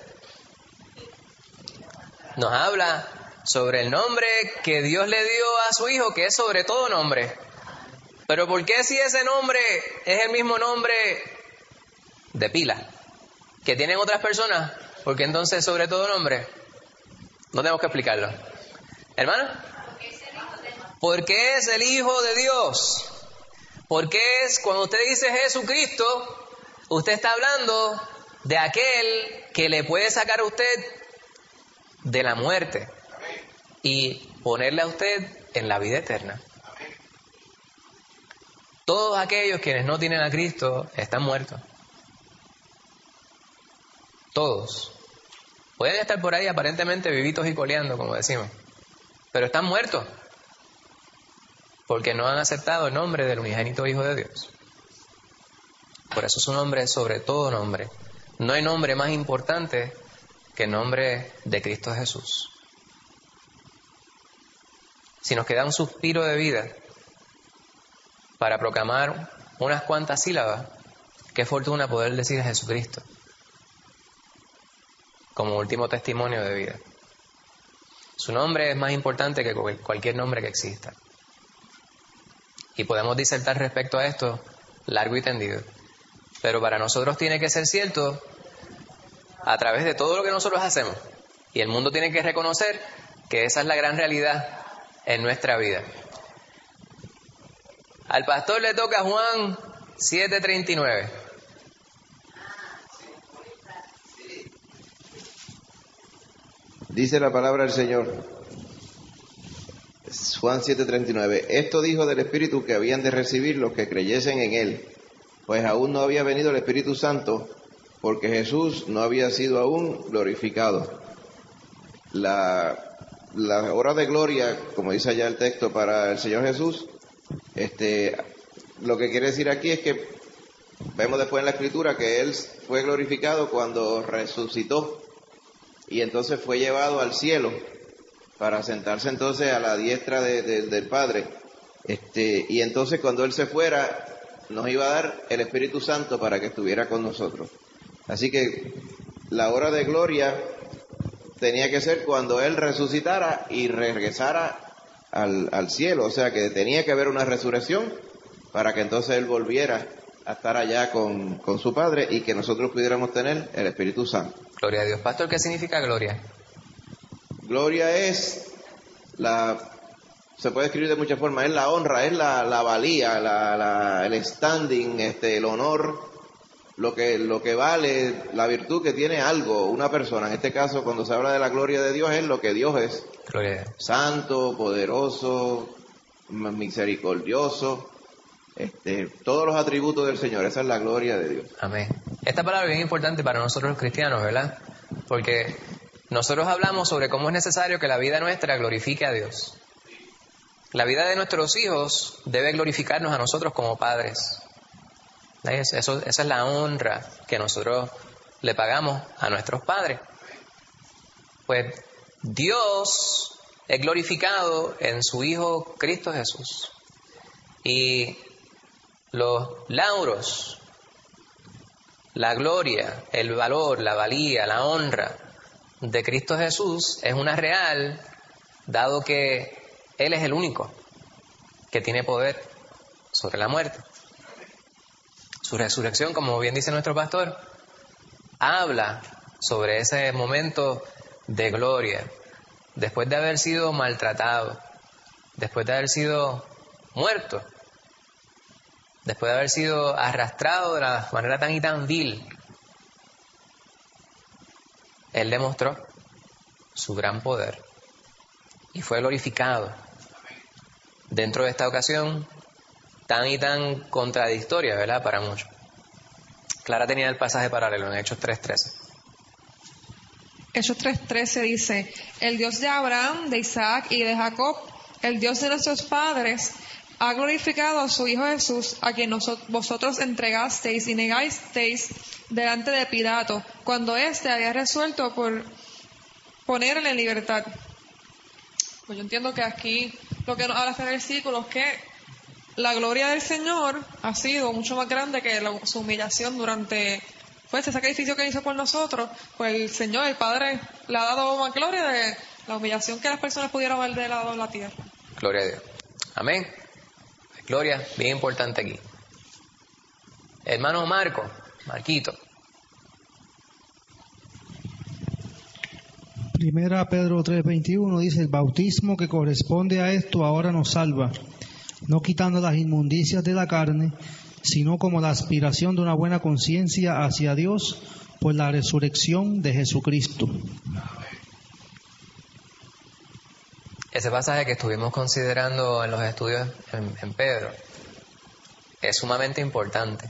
nos habla sobre el nombre que Dios le dio a su hijo, que es sobre todo nombre. Pero ¿por qué si ese nombre es el mismo nombre de pila que tienen otras personas? ¿Por qué entonces sobre todo nombre? No tenemos que explicarlo. ¿Hermana? Porque es el Hijo de Dios. Porque es cuando usted dice Jesucristo, usted está hablando de aquel que le puede sacar a usted de la muerte y ponerle a usted en la vida eterna. Todos aquellos quienes no tienen a Cristo están muertos. Todos. Pueden estar por ahí aparentemente vivitos y coleando, como decimos, pero están muertos porque no han aceptado el nombre del unigénito Hijo de Dios. Por eso su nombre es sobre todo nombre. No hay nombre más importante que el nombre de Cristo Jesús. Si nos queda un suspiro de vida para proclamar unas cuantas sílabas, qué fortuna poder decir a Jesucristo como último testimonio de vida. Su nombre es más importante que cualquier nombre que exista. Y podemos disertar respecto a esto largo y tendido. Pero para nosotros tiene que ser cierto a través de todo lo que nosotros hacemos. Y el mundo tiene que reconocer que esa es la gran realidad en nuestra vida. Al pastor le toca Juan siete treinta y nueve. Dice la palabra del Señor, Juan siete treinta y nueve, esto dijo del Espíritu que habían de recibir los que creyesen en Él, pues aún no había venido el Espíritu Santo, porque Jesús no había sido aún glorificado. La, la hora de gloria, como dice allá el texto para el Señor Jesús, este, lo que quiere decir aquí es que vemos después en la Escritura que Él fue glorificado cuando resucitó, y entonces fue llevado al cielo para sentarse entonces a la diestra de, de, del Padre. Este, y entonces cuando Él se fuera, nos iba a dar el Espíritu Santo para que estuviera con nosotros. Así que la hora de gloria tenía que ser cuando Él resucitara y regresara al, al cielo. O sea que tenía que haber una resurrección para que entonces Él volviera a estar allá con, con su Padre y que nosotros pudiéramos tener el Espíritu Santo. Gloria a Dios. Pastor, ¿qué significa gloria? Gloria es la, se puede escribir de muchas formas, es la honra, es la, la valía, la, la, el standing, este, el honor, lo que, lo que vale, la virtud que tiene algo, una persona. En este caso, cuando se habla de la gloria de Dios, es lo que Dios es. Gloria a Dios. Santo, poderoso, misericordioso. Este, todos los atributos del Señor, esa es la gloria de Dios. Amén. Esta palabra es bien importante para nosotros los cristianos, ¿verdad? Porque nosotros hablamos sobre cómo es necesario que la vida nuestra glorifique a Dios. La vida de nuestros hijos debe glorificarnos a nosotros como padres. Eso, esa es la honra que nosotros le pagamos a nuestros padres. Pues Dios es glorificado en su Hijo Cristo Jesús. Y los lauros, la gloria, el valor, la valía, la honra de Cristo Jesús es una real, dado que Él es el único que tiene poder sobre la muerte. Su resurrección, como bien dice nuestro pastor, habla sobre ese momento de gloria, después de haber sido maltratado, después de haber sido muerto, después de haber sido arrastrado de la manera tan y tan vil. Él demostró su gran poder y fue glorificado dentro de esta ocasión tan y tan contradictoria, ¿verdad? Para muchos. Clara tenía el pasaje paralelo en Hechos tres trece. Hechos tres trece dice, el Dios de Abraham, de Isaac y de Jacob, el Dios de nuestros padres, ha glorificado a su Hijo Jesús, a quien nosotros, vosotros entregasteis y negasteis delante de Pilato, cuando éste había resuelto por ponerle en libertad. Pues yo entiendo que aquí lo que nos habla este versículo es que la gloria del Señor ha sido mucho más grande que la, su humillación durante pues, ese sacrificio que hizo por nosotros. Pues el Señor, el Padre, le ha dado más gloria de la humillación que las personas pudieron haber dado en la tierra. Gloria a Dios. Amén. Gloria, bien importante aquí. Hermano Marco, Marquito. Primera Pedro tres veintiuno dice, el bautismo que corresponde a esto ahora nos salva, no quitando las inmundicias de la carne, sino como la aspiración de una buena conciencia hacia Dios por la resurrección de Jesucristo. Ese pasaje que estuvimos considerando en los estudios en, en Pedro es sumamente importante.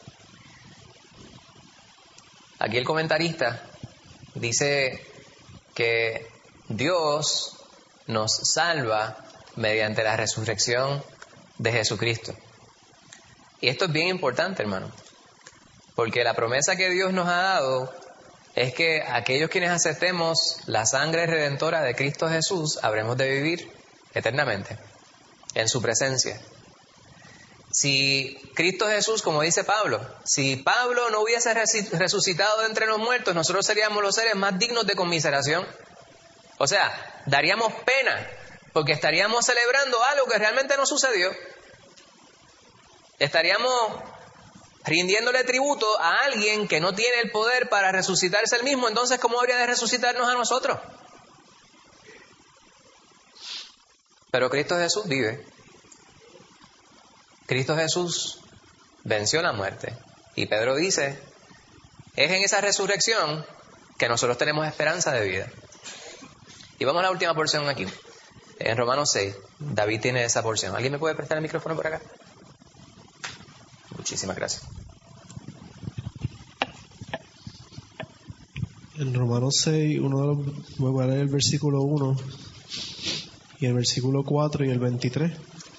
Aquí el comentarista dice que Dios nos salva mediante la resurrección de Jesucristo. Y esto es bien importante, hermano, porque la promesa que Dios nos ha dado es que aquellos quienes aceptemos la sangre redentora de Cristo Jesús habremos de vivir eternamente en su presencia. Si Cristo Jesús, como dice Pablo, si Pablo no hubiese resucitado de entre los muertos, nosotros seríamos los seres más dignos de conmiseración. O sea, daríamos pena porque estaríamos celebrando algo que realmente no sucedió. Estaríamos rindiéndole tributo a alguien que no tiene el poder para resucitarse él mismo. Entonces, ¿cómo habría de resucitarnos a nosotros? Pero Cristo Jesús vive. Cristo Jesús venció la muerte. Y Pedro dice, es en esa resurrección que nosotros tenemos esperanza de vida. Y vamos a la última porción aquí. En Romanos seis, David tiene esa porción. ¿Alguien me puede prestar el micrófono por acá? Muchísimas gracias. En Romanos seis, uno de los, voy a leer el versículo uno y el versículo cuatro y el veintitrés.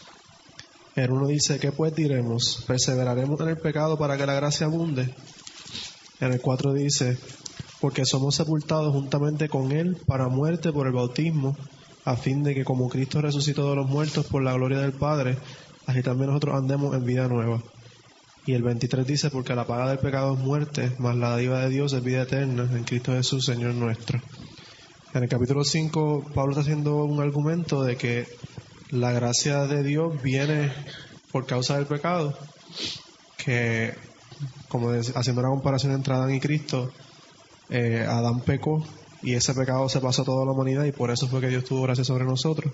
El uno dice, ¿qué pues diremos? ¿Perseveraremos en el pecado para que la gracia abunde? En el cuatro dice, porque somos sepultados juntamente con Él para muerte por el bautismo, a fin de que como Cristo resucitó de los muertos por la gloria del Padre, así también nosotros andemos en vida nueva. Y el veintitrés dice, porque la paga del pecado es muerte, mas la dádiva de Dios es vida eterna en Cristo Jesús, Señor nuestro. En el capítulo cinco, Pablo está haciendo un argumento de que la gracia de Dios viene por causa del pecado, que, como de, haciendo una comparación entre Adán y Cristo, eh, Adán pecó y ese pecado se pasó a toda la humanidad y por eso fue que Dios tuvo gracia sobre nosotros.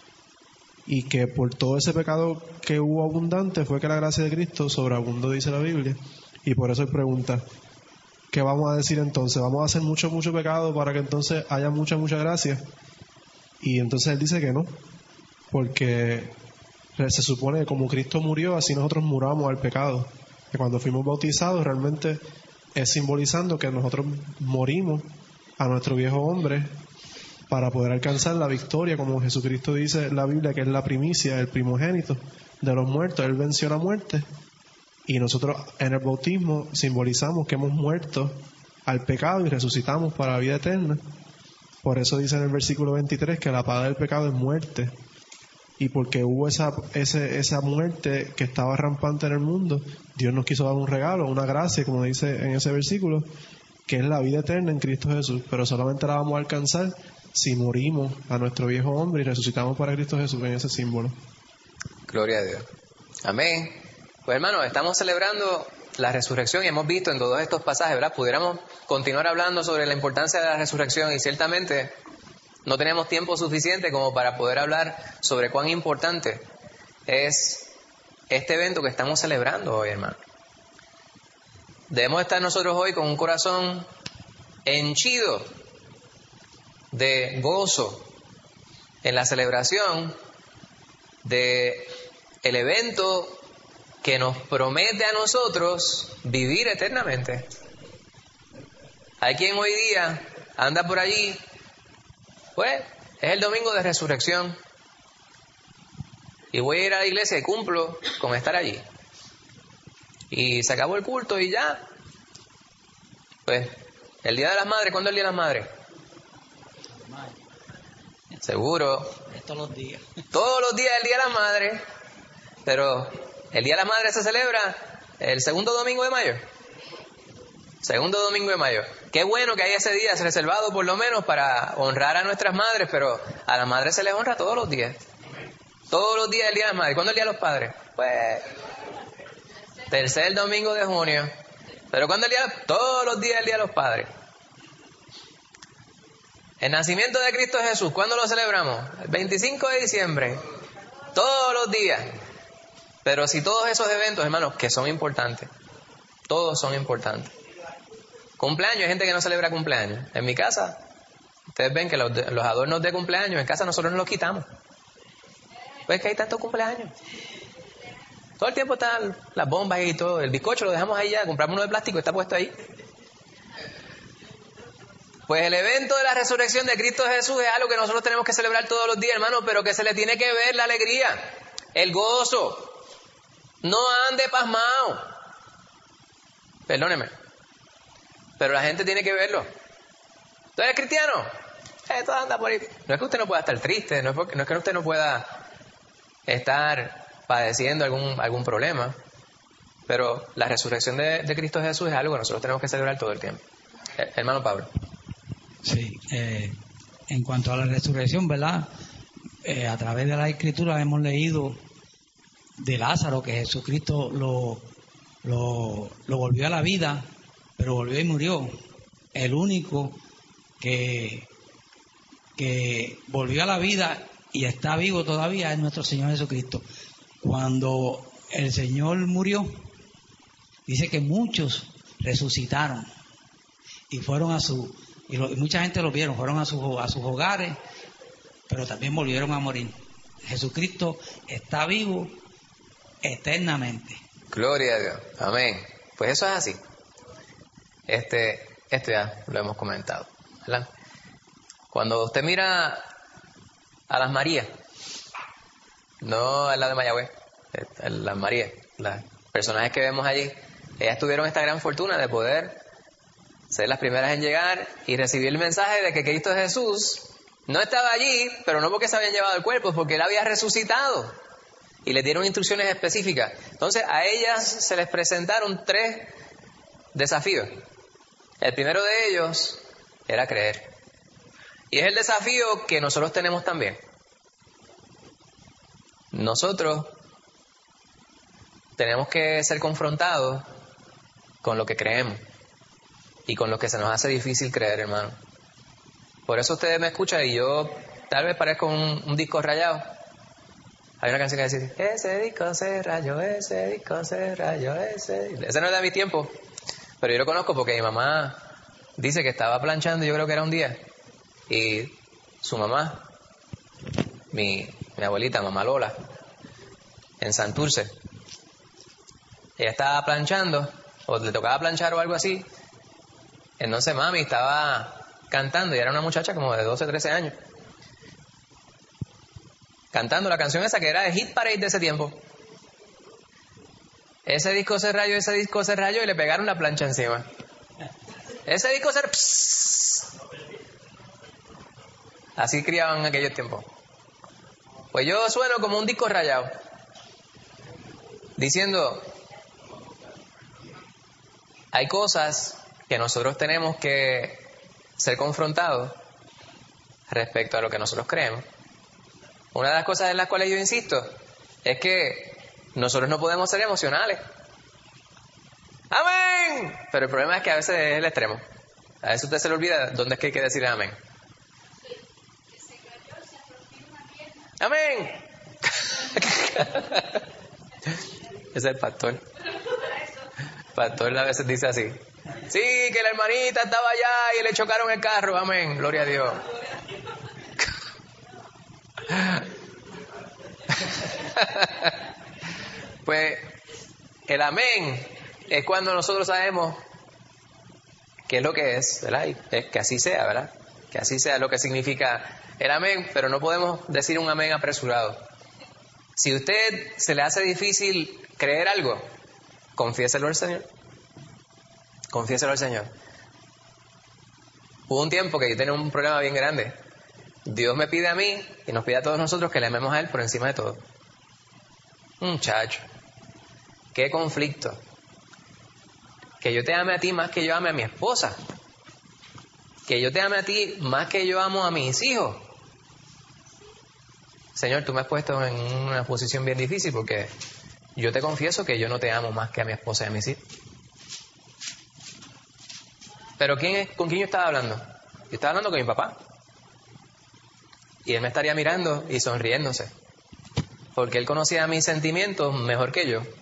Y que por todo ese pecado que hubo abundante fue que la gracia de Cristo sobreabundó, dice la Biblia. Y por eso él pregunta, ¿qué vamos a decir entonces? ¿Vamos a hacer mucho, mucho pecado para que entonces haya mucha, mucha gracia? Y entonces él dice que no, porque se supone que como Cristo murió, así nosotros muramos al pecado. Que cuando fuimos bautizados realmente es simbolizando que nosotros morimos a nuestro viejo hombre para poder alcanzar la victoria, como Jesucristo dice en la Biblia, que es la primicia, el primogénito de los muertos. Él venció la muerte y nosotros en el bautismo simbolizamos que hemos muerto al pecado y resucitamos para la vida eterna. Por eso dice en el versículo veintitrés que la paga del pecado es muerte. Y porque hubo esa, ese, esa muerte que estaba rampante en el mundo, Dios nos quiso dar un regalo, una gracia, como dice en ese versículo, que es la vida eterna en Cristo Jesús. Pero solamente la vamos a alcanzar si morimos a nuestro viejo hombre y resucitamos para Cristo Jesús en ese símbolo. Gloria a Dios. Amén. Pues hermanos, estamos celebrando la resurrección y hemos visto en todos estos pasajes, ¿verdad? Pudiéramos continuar hablando sobre la importancia de la resurrección y ciertamente no tenemos tiempo suficiente como para poder hablar sobre cuán importante es este evento que estamos celebrando hoy, hermano. Debemos estar nosotros hoy con un corazón henchido de gozo en la celebración de el evento que nos promete a nosotros vivir eternamente. Hay quien hoy día anda por allí, pues es el domingo de resurrección y voy a ir a la iglesia y cumplo con estar allí y se acabó el culto y ya. Pues el Día de las Madres, ¿cuándo es el Día de las Madres? Seguro. Todos los días. Todos los días el Día de las Madres. Pero el Día de las Madres se celebra el segundo domingo de mayo. Segundo domingo de mayo. Qué bueno que hay ese día reservado por lo menos para honrar a nuestras madres, pero a las madres se les honra todos los días. Todos los días el Día de las Madres. ¿Cuándo es el Día de los Padres? Pues tercer domingo de junio. ¿Pero cuándo es el día? Todos los días el Día de los Padres. El nacimiento de Cristo Jesús, ¿cuándo lo celebramos? El veinticinco de diciembre. Todos los días. Pero si todos esos eventos, hermanos, que son importantes, todos son importantes. Cumpleaños, hay gente que no celebra cumpleaños. En mi casa, ustedes ven que los, los adornos de cumpleaños, en casa nosotros no los quitamos. Pues que hay tantos cumpleaños. Todo el tiempo están las bombas y todo. El bizcocho lo dejamos ahí ya, compramos uno de plástico, está puesto ahí. Pues el evento de la resurrección de Cristo Jesús es algo que nosotros tenemos que celebrar todos los días, hermano, pero que se le tiene que ver la alegría, el gozo. No ande pasmado. Perdóneme. Pero la gente tiene que verlo. ¿Tú eres cristiano? Eh, todo anda por ahí. No es que usted no pueda estar triste, no es, porque, no es que usted no pueda estar padeciendo algún, algún problema, pero la resurrección de, de Cristo Jesús es algo que nosotros tenemos que celebrar todo el tiempo. Eh, hermano Pablo. Sí, eh, en cuanto a la resurrección, ¿verdad? Eh, a través de la Escritura hemos leído de Lázaro que Jesucristo lo, lo, lo volvió a la vida, pero volvió y murió. El único que, que volvió a la vida y está vivo todavía es nuestro Señor Jesucristo. Cuando el Señor murió, dice que muchos resucitaron y fueron a su, y, lo, y mucha gente lo vieron, fueron a, su, a sus hogares, pero también volvieron a morir. Jesucristo está vivo eternamente. Gloria a Dios. Amén. Pues eso es así. Este, esto ya lo hemos comentado, ¿verdad? Cuando usted mira a las Marías, no a la de Mayagüez, a las Marías, las personajes que vemos allí, ellas tuvieron esta gran fortuna de poder ser las primeras en llegar y recibir el mensaje de que Cristo Jesús no estaba allí, pero no porque se habían llevado el cuerpo, porque Él había resucitado. Y les dieron instrucciones específicas. Entonces a ellas se les presentaron tres desafíos. El primero de ellos era creer. Y es el desafío que nosotros tenemos también. Nosotros tenemos que ser confrontados con lo que creemos y con lo que se nos hace difícil creer, hermano. Por eso ustedes me escuchan y yo tal vez parezco un, un disco rayado. Hay una canción que dice, ese disco se rayó, ese disco se rayó, ese... Ese no es de mi tiempo, pero yo lo conozco porque mi mamá dice que estaba planchando, yo creo que era un día, y su mamá, mi, mi abuelita, mamá Lola, en Santurce, ella estaba planchando, o le tocaba planchar o algo así, entonces mami estaba cantando, y era una muchacha como de doce, trece años, cantando la canción esa que era de hit parade de ese tiempo. Ese disco se rayó, ese disco se rayó y le pegaron la plancha encima. Ese disco se... Psss. Así criaban en aquellos tiempos. Pues yo sueno como un disco rayado, diciendo, hay cosas que nosotros tenemos que ser confrontados respecto a lo que nosotros creemos. Una de las cosas en las cuales yo insisto es que nosotros no podemos ser emocionales. ¡Amén! Pero el problema es que a veces es el extremo. A veces usted se le olvida dónde es que hay que decirle amén. ¡Amén! Ese es el pastor. El pastor a veces dice así. Sí, que la hermanita estaba allá y le chocaron el carro. Amén. Gloria a Dios. Pues el amén es cuando nosotros sabemos qué es lo que es, ¿verdad? Y es que así sea, ¿verdad? Que así sea lo que significa el amén, pero no podemos decir un amén apresurado. Si a usted se le hace difícil creer algo, confiéselo al Señor. Confiéselo al Señor. Hubo un tiempo que yo tenía un problema bien grande. Dios me pide a mí y nos pide a todos nosotros que le amemos a Él por encima de todo. Muchacho, qué conflicto. Que yo te ame a ti más que yo ame a mi esposa. Que yo te ame a ti más que yo amo a mis hijos. Señor, tú me has puesto en una posición bien difícil porque yo te confieso que yo no te amo más que a mi esposa y a mis hijos. Pero ¿quién es, ¿con quién yo estaba hablando? Yo estaba hablando con mi papá. Y él me estaría mirando y sonriéndose. porque Él conocía mis sentimientos mejor que yo.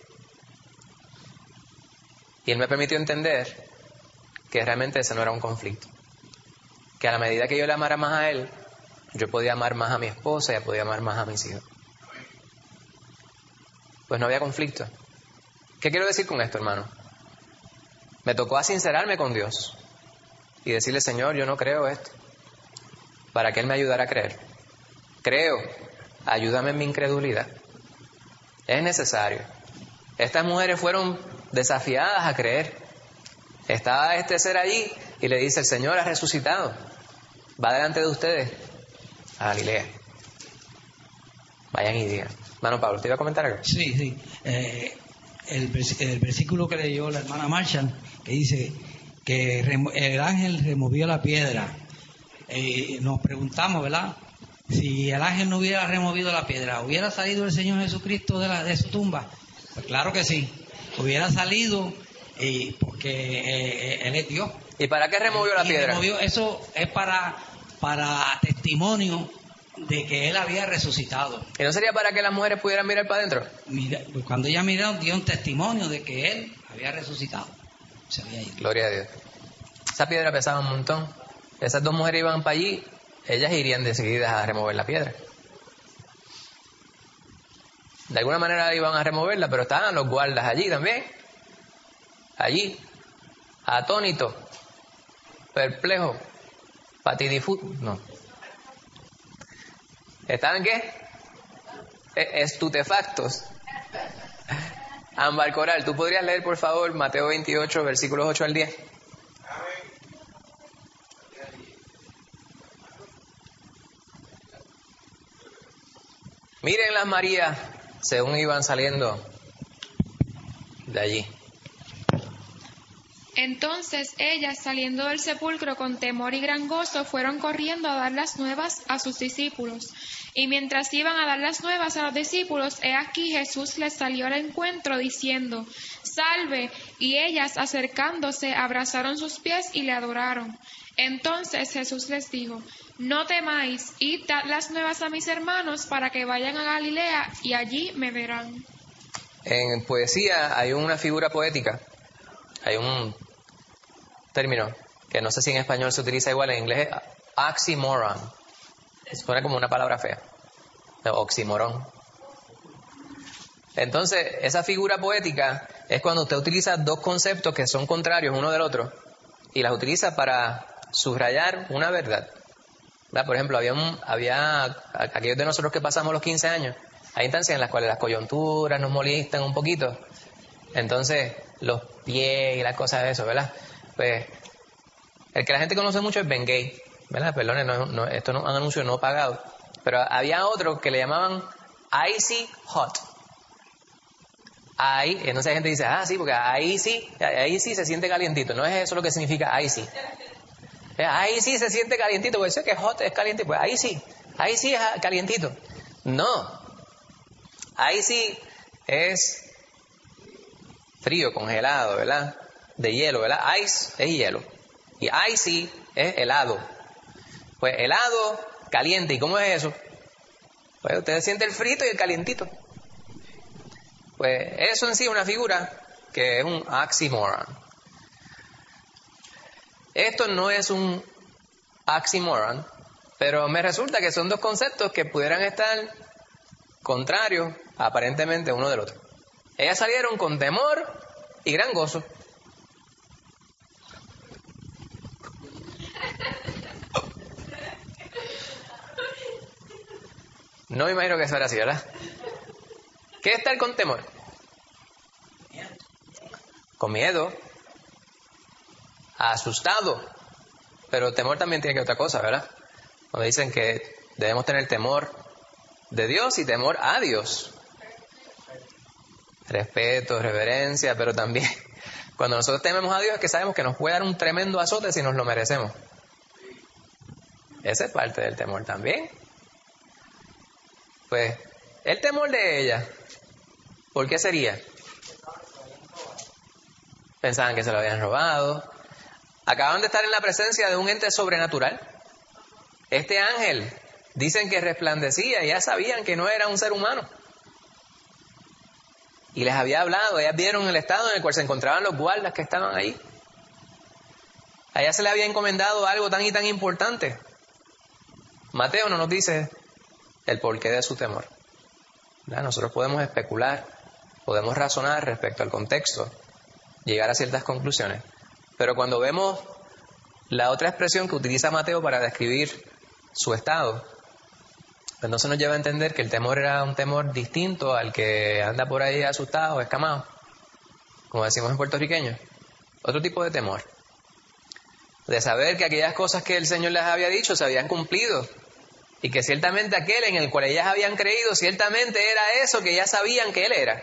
Y Él me permitió entender que realmente ese no era un conflicto. Que a la medida que yo le amara más a Él, yo podía amar más a mi esposa y podía amar más a mis hijos. Pues no había conflicto. ¿Qué quiero decir con esto, hermano? Me tocó asincerarme con Dios y decirle, Señor, yo no creo esto, para que Él me ayudara a creer. Creo, ayúdame en mi incredulidad. Es necesario. Estas mujeres fueron desafiadas a creer. Estaba este ser allí y le dice, el Señor ha resucitado. Va delante de ustedes a Galilea. Vayan y digan. Hermano Pablo, ¿te iba a comentar algo? Sí, sí. Eh, el, el versículo que leyó la hermana Marshall, que dice que el ángel removió la piedra. Eh, nos preguntamos, ¿verdad? Si el ángel no hubiera removido la piedra, ¿hubiera salido el Señor Jesucristo de, la, de su tumba? Pues claro que sí. Hubiera salido eh, porque eh, Él es Dios. ¿Y para qué removió la y piedra? Removió, eso es para, para testimonio de que Él había resucitado. ¿Y no sería para que las mujeres pudieran mirar para adentro? Mira, cuando ellas miraron, dio un testimonio de que Él había resucitado. Se había ido. Gloria a Dios. Esa piedra pesaba un montón. Esas dos mujeres iban para allí, ellas irían decididas a remover la piedra. De alguna manera iban a removerla, pero estaban los guardas allí también. Allí, atónitos, perplejos, patidifut, no. ¿Estaban qué? Estutefactos. Ámbar Coral, ¿tú podrías leer por favor Mateo veintiocho, versículos ocho al diez? Miren las Marías según iban saliendo de allí. Entonces ellas, saliendo del sepulcro con temor y gran gozo, fueron corriendo a dar las nuevas a sus discípulos. Y mientras iban a dar las nuevas a los discípulos, he aquí Jesús les salió al encuentro diciendo, ¡Salve! Y ellas, acercándose, abrazaron sus pies y le adoraron. Entonces Jesús les dijo, no temáis, id dad las nuevas a mis hermanos para que vayan a Galilea y allí me verán. En poesía hay una figura poética, hay un término que no sé si en español se utiliza igual, en inglés es oxymoron. Suena como una palabra fea, oxímoron. Entonces, esa figura poética es cuando usted utiliza dos conceptos que son contrarios uno del otro y las utiliza para subrayar una verdad. ¿Verdad? Por ejemplo, había, un, había aquellos de nosotros que pasamos los quince años, hay instancias en las cuales las coyunturas nos molestan un poquito. Entonces, los pies y las cosas de eso, ¿verdad? Pues, el que la gente conoce mucho es Ben Gay, ¿verdad? Perdón, no, no, esto no es un anuncio no pagado. Pero había otro que le llamaban Icy Hot. Ahí, entonces la gente dice, ah, sí, porque ahí sí, ahí sí se siente calientito. No es eso lo que significa icy. Ahí sí se siente calientito, porque eso es que hot es caliente, pues ahí sí, ahí sí es calientito. No, ahí sí es frío, congelado, ¿verdad? De hielo, ¿verdad? Ice es hielo. Y icy es helado. Pues helado, caliente. ¿Y cómo es eso? Pues usted siente el frito y el calientito. Pues eso en sí es una figura que es un oxymoron. Esto no es un oxymoron, pero me resulta que son dos conceptos que pudieran estar contrarios aparentemente uno del otro. Ellas salieron con temor y gran gozo. No me imagino que eso era así, ¿verdad? ¿Qué es estar con temor? Con miedo, asustado, pero temor también tiene que otra cosa, ¿verdad? Cuando dicen que debemos tener temor de Dios y temor a Dios. Respeto, reverencia, pero también cuando nosotros tememos a Dios es que sabemos que nos puede dar un tremendo azote si nos lo merecemos. Esa es parte del temor también. Pues, el temor de ella, ¿por qué sería? Pensaban que se lo habían robado. Acaban de estar en la presencia de un ente sobrenatural. Este ángel, dicen que resplandecía y ya sabían que no era un ser humano. y les había hablado. Ellas vieron el estado en el cual se encontraban los guardas que estaban ahí. A ella se le había encomendado algo tan y tan importante. Mateo no nos dice el porqué de su temor. ¿Verdad? Nosotros podemos especular, podemos razonar respecto al contexto, llegar a ciertas conclusiones. Pero cuando vemos la otra expresión que utiliza Mateo para describir su estado, entonces nos lleva a entender que el temor era un temor distinto al que anda por ahí asustado, escamado, como decimos en puertorriqueño. Otro tipo de temor. De saber que aquellas cosas que el Señor les había dicho se habían cumplido. Y que ciertamente aquel en el cual ellas habían creído, ciertamente era eso que ellas sabían que Él era.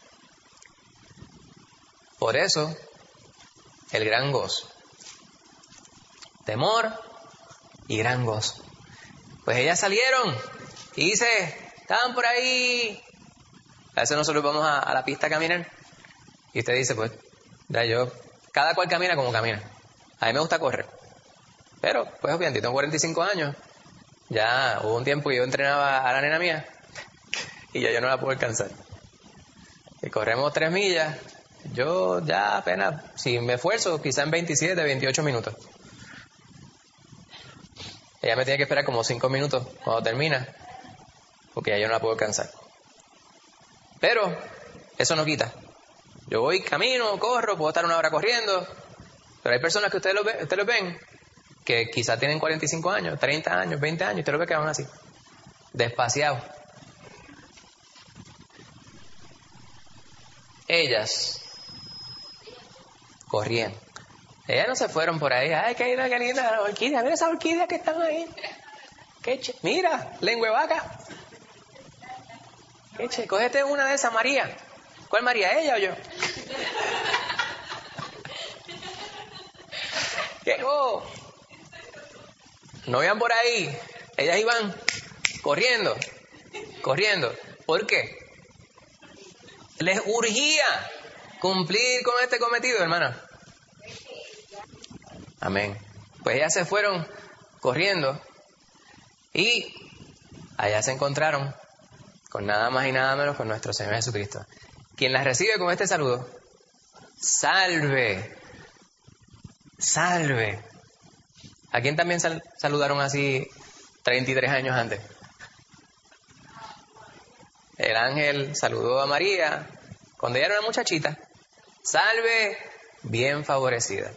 Por eso, el gran gozo. Temor y gran gozo. Pues ellas salieron y dice, estaban por ahí. A veces nosotros vamos a, a la pista a caminar. Y usted dice, pues, ya yo, cada cual camina como camina. A mí me gusta correr. Pero, pues obviamente, tengo cuarenta y cinco años. Ya hubo un tiempo que yo entrenaba a la nena mía y ya yo no la puedo alcanzar. Y corremos tres millas. Yo ya apenas, si me esfuerzo, quizá en veintisiete, veintiocho minutos. Ella me tiene que esperar como cinco minutos cuando termina, porque ya yo no la puedo alcanzar. Pero eso no quita. Yo voy, camino, corro, puedo estar una hora corriendo. Pero hay personas que ustedes lo ven, ustedes lo ven que quizá tienen cuarenta y cinco años, treinta años, veinte años, y usted lo ve que van así, despaciados. Ellas corrían. Ellas no se fueron por ahí. Ay, qué linda, qué linda la orquídea. Mira esas orquídeas que están ahí. Qué che. Mira, lengua de vaca. Qué che. Cógete una de esas, María. ¿Cuál María? ¿Ella o yo? ¿Qué? Oh. No iban por ahí. Ellas iban corriendo. Corriendo. ¿Por qué? Les urgía cumplir con este cometido, hermana. Amén. Pues ellas se fueron corriendo y allá se encontraron con nada más y nada menos con nuestro Señor Jesucristo, quien las recibe con este saludo. Salve, salve. ¿A quién también sal- saludaron así treinta y tres años antes? El ángel saludó a María cuando ella era una muchachita. Salve, bien favorecida.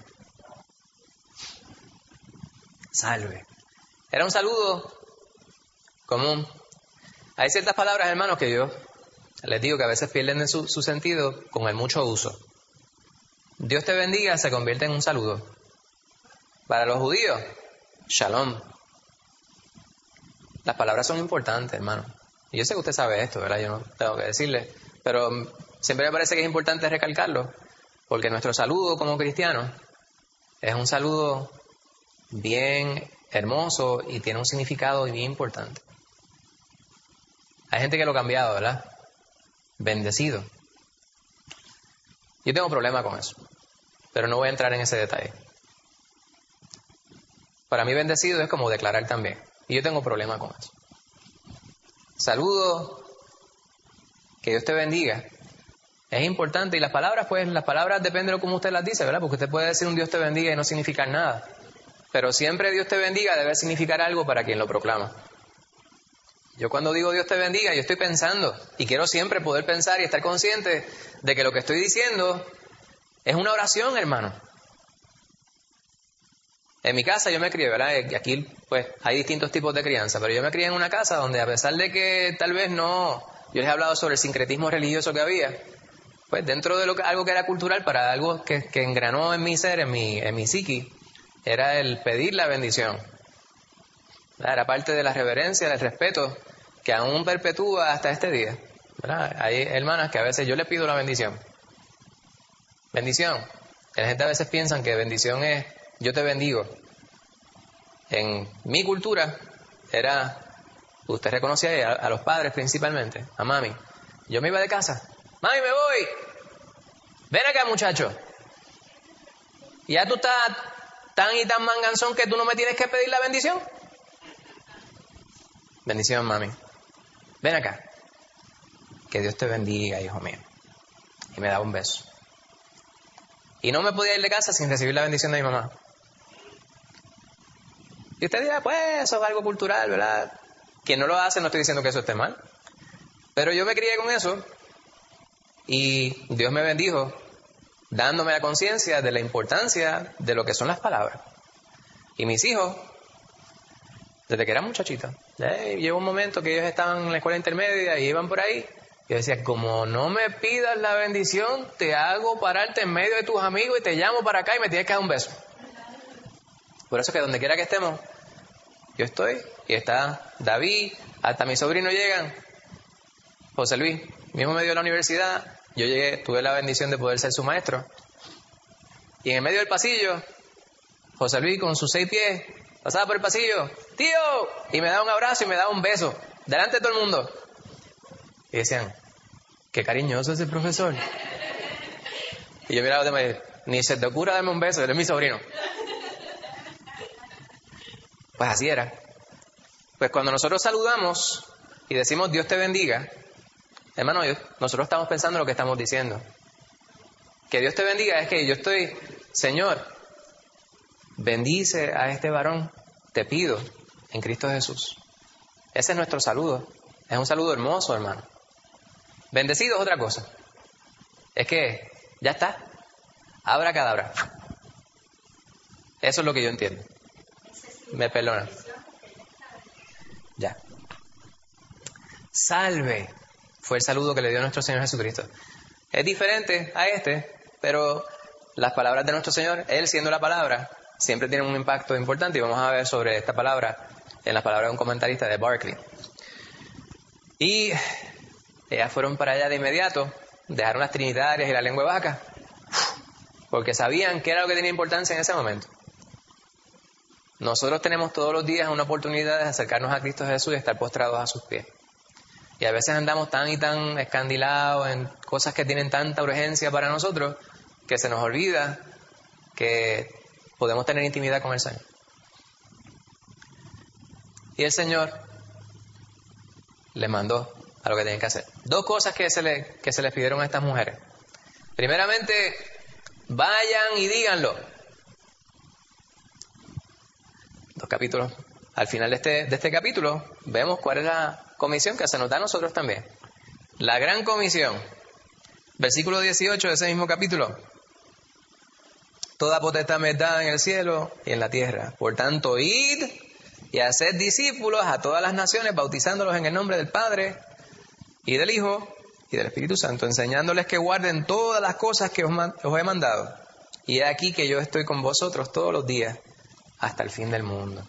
Salve. Era un saludo común. Hay ciertas palabras, hermanos, que yo les digo que a veces pierden su, su sentido con el mucho uso. Dios te bendiga se convierte en un saludo. Para los judíos, shalom. Las palabras son importantes, hermano. Y yo sé que usted sabe esto, ¿verdad? Yo no tengo que decirle. Pero siempre me parece que es importante recalcarlo, porque nuestro saludo como cristianos es un saludo bien hermoso y tiene un significado bien importante. Hay gente que lo ha cambiado, ¿verdad? Bendecido. Yo tengo problema con eso, pero no voy a entrar en ese detalle. Para mí bendecido es como declarar también, y yo tengo problema con eso. Saludo, que Dios te bendiga, es importante, y las palabras, pues, las palabras depende de cómo usted las dice, ¿verdad? Porque usted puede decir un Dios te bendiga y no significar nada. Pero siempre Dios te bendiga debe significar algo para quien lo proclama. Yo cuando digo Dios te bendiga, yo estoy pensando, y quiero siempre poder pensar y estar consciente de que lo que estoy diciendo es una oración, hermano. En mi casa yo me crié, ¿verdad? Y aquí pues hay distintos tipos de crianza, pero yo me crié en una casa donde a pesar de que tal vez no, yo les he hablado sobre el sincretismo religioso que había, pues dentro de lo que, algo que era cultural, para algo que, que engranó en mi ser, en mi, en mi psiqui, era el pedir la bendición. Era parte de la reverencia, del respeto, que aún perpetúa hasta este día, ¿verdad? Hay hermanas que a veces yo les pido la bendición. Bendición. La gente a veces piensa que bendición es yo te bendigo. En mi cultura era, usted reconocía a, a los padres principalmente, a mami. Yo me iba de casa. Mami, me voy. Ven acá, muchacho. Y ya tú estás tan y tan manganzón que tú no me tienes que pedir la bendición. Bendición, mami. Ven acá. Que Dios te bendiga, hijo mío. y me daba un beso. Y no me podía ir de casa sin recibir la bendición de mi mamá. Y usted dirá, pues eso es algo cultural, ¿verdad? Quien no lo hace, no estoy diciendo que eso esté mal. Pero yo me crié con eso y Dios me bendijo dándome la conciencia de la importancia de lo que son las palabras. Y mis hijos, desde que eran muchachitos, eh, llegó un momento que ellos estaban en la escuela intermedia y iban por ahí. Yo decía, como no me pidas la bendición, te hago pararte en medio de tus amigos y te llamo para acá y me tienes que dar un beso. Por eso que donde quiera que estemos, yo estoy y está David, hasta mis sobrinos llegan. José Luis, mismo me dio la universidad, yo llegué, tuve la bendición de poder ser su maestro. Y en el medio del pasillo, José Luis con sus seis pies, pasaba por el pasillo, ¡tío! Y me daba un abrazo y me daba un beso, delante de todo el mundo. Y decían, qué cariñoso es el profesor. Y yo miraba a los demás y dije, ni se te ocurra darme un beso, él es mi sobrino. Pues así era. Pues cuando nosotros saludamos y decimos Dios te bendiga, hermano, nosotros estamos pensando lo que estamos diciendo. Que Dios te bendiga es que yo estoy, Señor, bendice a este varón, te pido, en Cristo Jesús. Ese es nuestro saludo. Es un saludo hermoso, hermano. Bendecido es otra cosa. Es que, ya está. Abracadabra. Eso es lo que yo entiendo. Me perdonan. Ya. Salve fue el saludo que le dio nuestro Señor Jesucristo. Es diferente a este, pero las palabras de nuestro Señor, Él siendo la palabra, siempre tienen un impacto importante. Y vamos a ver sobre esta palabra en las palabras de un comentarista de Barclay. Y ellas fueron para allá de inmediato, dejaron las trinitarias y la lengua de vaca, porque sabían que era lo que tenía importancia en ese momento. Nosotros tenemos todos los días una oportunidad de acercarnos a Cristo Jesús y estar postrados a sus pies. Y a veces andamos tan y tan escandilados en cosas que tienen tanta urgencia para nosotros, que se nos olvida que podemos tener intimidad con el Señor. Y el Señor les mandó a lo que tenían que hacer. Dos cosas que se, le, que se les pidieron a estas mujeres. Primeramente, vayan y díganlo. Dos capítulos. Al final de este, de este capítulo, vemos cuál es la comisión que se nos da a nosotros también. La gran comisión. Versículo dieciocho de ese mismo capítulo. Toda potestad me es dada en el cielo y en la tierra. Por tanto, id y haced discípulos a todas las naciones, bautizándolos en el nombre del Padre y del Hijo y del Espíritu Santo, enseñándoles que guarden todas las cosas que os, man- os he mandado. Y he aquí que yo estoy con vosotros todos los días hasta el fin del mundo.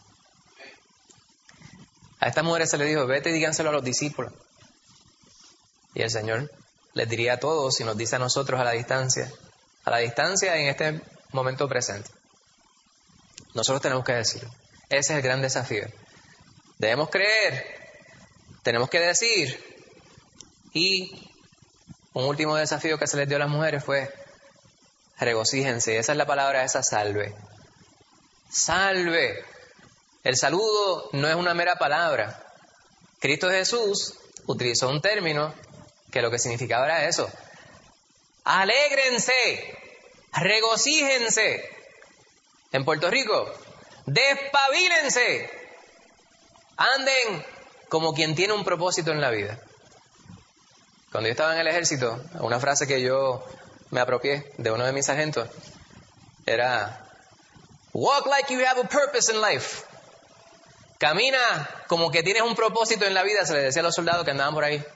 A estas mujeres se les dijo, vete y díganselo a los discípulos. Y el Señor les diría a todos y nos dice a nosotros a la distancia, a la distancia en este momento presente. Nosotros tenemos que decirlo. Ese es el gran desafío. Debemos creer, tenemos que decir. Y un último desafío que se les dio a las mujeres fue regocíjense. Esa es la palabra, esa salve. Salve. El saludo no es una mera palabra. Cristo Jesús utilizó un término que lo que significaba era eso. Alégrense, regocíjense. En Puerto Rico, despabilense. Anden como quien tiene un propósito en la vida. Cuando yo estaba en el ejército, una frase que yo me apropié de uno de mis sargentos era walk like you have a purpose in life. Camina como que tienes un propósito en la vida, se le decía a los soldados que andaban por ahí.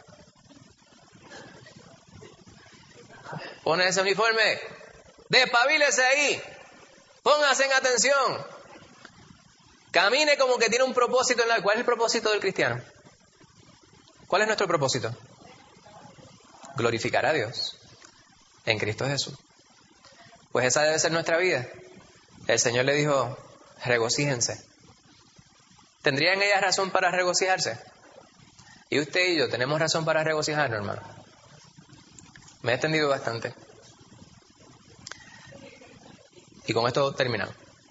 Pone ese uniforme, despabilese ahí, póngase en atención, camine como que tiene un propósito en la vida. ¿Cuál es el propósito del cristiano? ¿Cuál es nuestro propósito? Glorificar a Dios en Cristo Jesús. Pues esa debe ser nuestra vida. El Señor le dijo, regocíjense. ¿Tendrían ellas razón para regocijarse? Y usted y yo tenemos razón para regocijarnos, hermano. Me he extendido bastante. Y con esto terminamos.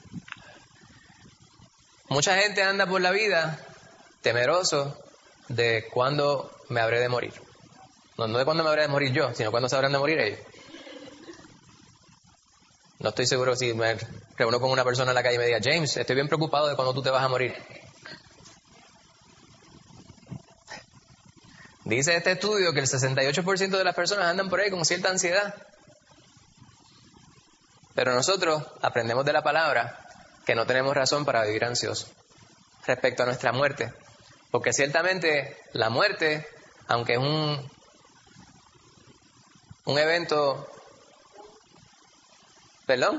Mucha gente anda por la vida temeroso de cuándo me habré de morir. No, no de cuándo me habré de morir yo, sino cuándo se habrán de morir ellos. No estoy seguro si me reúno con una persona en la calle y me diga, James, estoy bien preocupado de cuándo tú te vas a morir. Dice este estudio que el sesenta y ocho por ciento de las personas andan por ahí con cierta ansiedad. Pero nosotros aprendemos de la palabra que no tenemos razón para vivir ansiosos respecto a nuestra muerte. Porque ciertamente la muerte, aunque es un, un evento... ¿Perdón?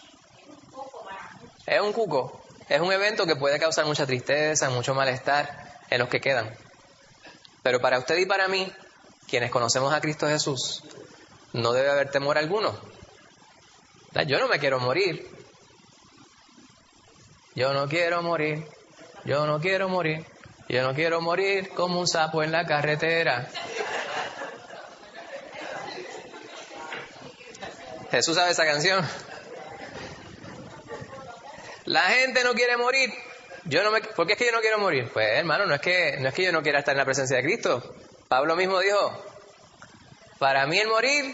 Es un cuco. Es un evento que puede causar mucha tristeza, mucho malestar en los que quedan. Pero para usted y para mí, quienes conocemos a Cristo Jesús, no debe haber temor alguno. Yo no me quiero morir. Yo no quiero morir. Yo no quiero morir. Yo no quiero morir como un sapo en la carretera. Jesús sabe esa canción. La gente no quiere morir. Yo no me, ¿Por qué es que yo no quiero morir? Pues hermano, no es que no es que yo no quiera estar en la presencia de Cristo. Pablo mismo dijo, para mí el morir